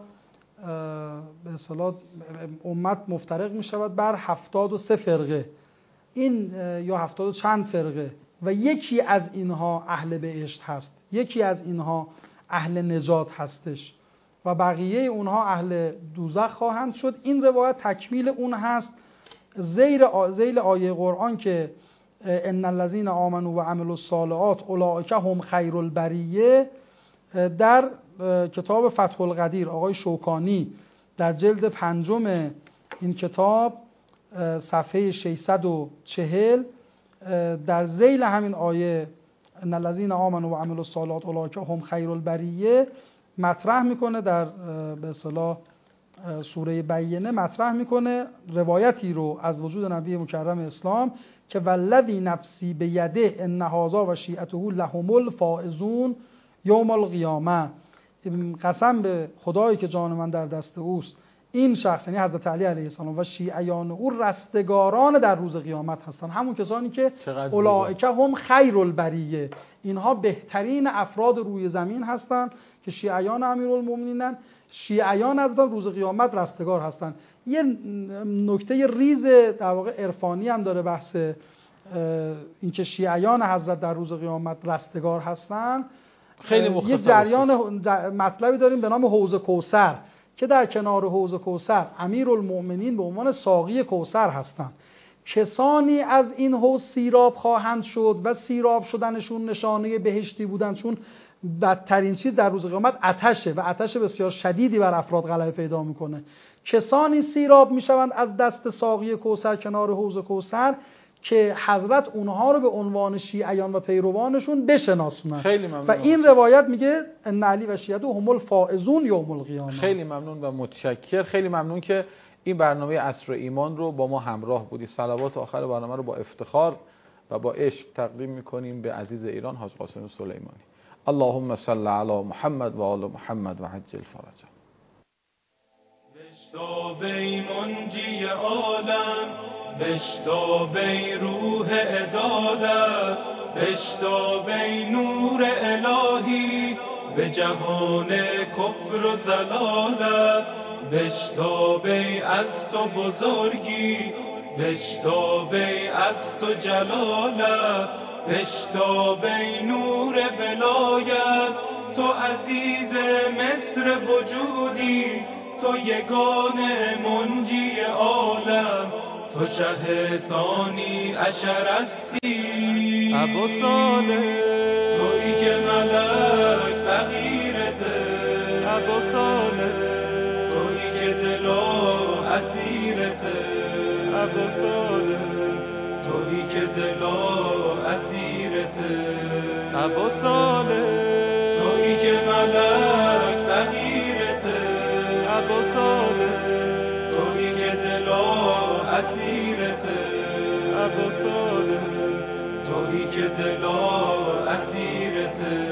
به اصطلاح امت مفترق می شود بر 73 فرقه، این یا 70 چند فرقه، و یکی از اینها اهل بهشت هست، یکی از اینها اهل نجات هستش و بقیه اونها اهل دوزخ خواهند شد. این روایت تکمیل اون هست ذیل آیه قرآن که ان الذين آمنوا و عملوا الصالحات اولئک هم خیر البریه. در کتاب فتح القدیر آقای شوکانی در جلد 5 این کتاب صفحه 640 در ذیل همین آیه ان الذين آمنوا و عملوا الصالحات اولئک هم خیر البریه مطرح میکنه، در به اصطلاح سوره بینه مطرح میکنه روایتی رو از وجود نبی مکرم اسلام که والذی نفسی بیده ان هذا و شیعته لهم الفائزون یوم القیامه، قسم به خدایی که جان من در دست اوست، این شخص یعنی حضرت علی علیه السلام و شیعیان او رستگاران در روز قیامت هستن، همون کسانی که اولئک هم خیر البریه، اینها بهترین افراد روی زمین هستند که شیعیان امیرالمومنینن، شیعیان از روز قیامت رستگار هستند. یه نکته ریز در واقع عرفانی هم داره بحث اینکه شیعیان حضرت در روز قیامت رستگار هستند. خیلی مختصر یه جریان مطلبی داریم به نام حوض کوثر که در کنار حوض کوثر امیرالمومنین به عنوان ساقی کوثر هستند. کسانی از این حوض سیراب خواهند شد و سیراب شدنشون نشانه بهشتی بودن، چون بدترین چیز در روز قیامت آتشه و آتش بسیار شدیدی بر افراد غلبه پیدا میکنه. کسانی سیراب میشوند از دست ساقی کوثر کنار حوض کوثر که حضرت اونها رو به عنوان شیعیان و پیروانشون بشناسونن. خیلی ممنون. و این روایت میگه ان علی و شیعته هم الفائزون یوم القیامه. خیلی ممنون و متشکر. خیلی ممنون که این برنامه عصر ایمان رو با ما همراه بودید. صلوات آخر برنامه رو با افتخار و با عشق تقدیم میکنیم به عزیز ایران حاج قاسم سلیمانی. اللهم صل علی محمد و آل محمد و عجل فرجه. بشتابی منجی عالم، بشتابی روح عدالت، بشتابی نور الهی به جهان کفر و ضلالت، بشتابی از تو بزرگی، بشتابی از تو جلالت، بشتابی نور ولایت، تو عزیز مصر وجودی، تو یگانه منجی عالم، تو شه ثانی عشر هستی. ابا صالح تویی که ملک فقیرته، ابا صالح تویی که دلا اسیرته، ابا صالح تویی که دلا اسیرته، ابا صالح تویی که ملک فقیرته، ابا صالح تویی که دلا اسیرته، ابا صالح تویی که دلا اسیرته.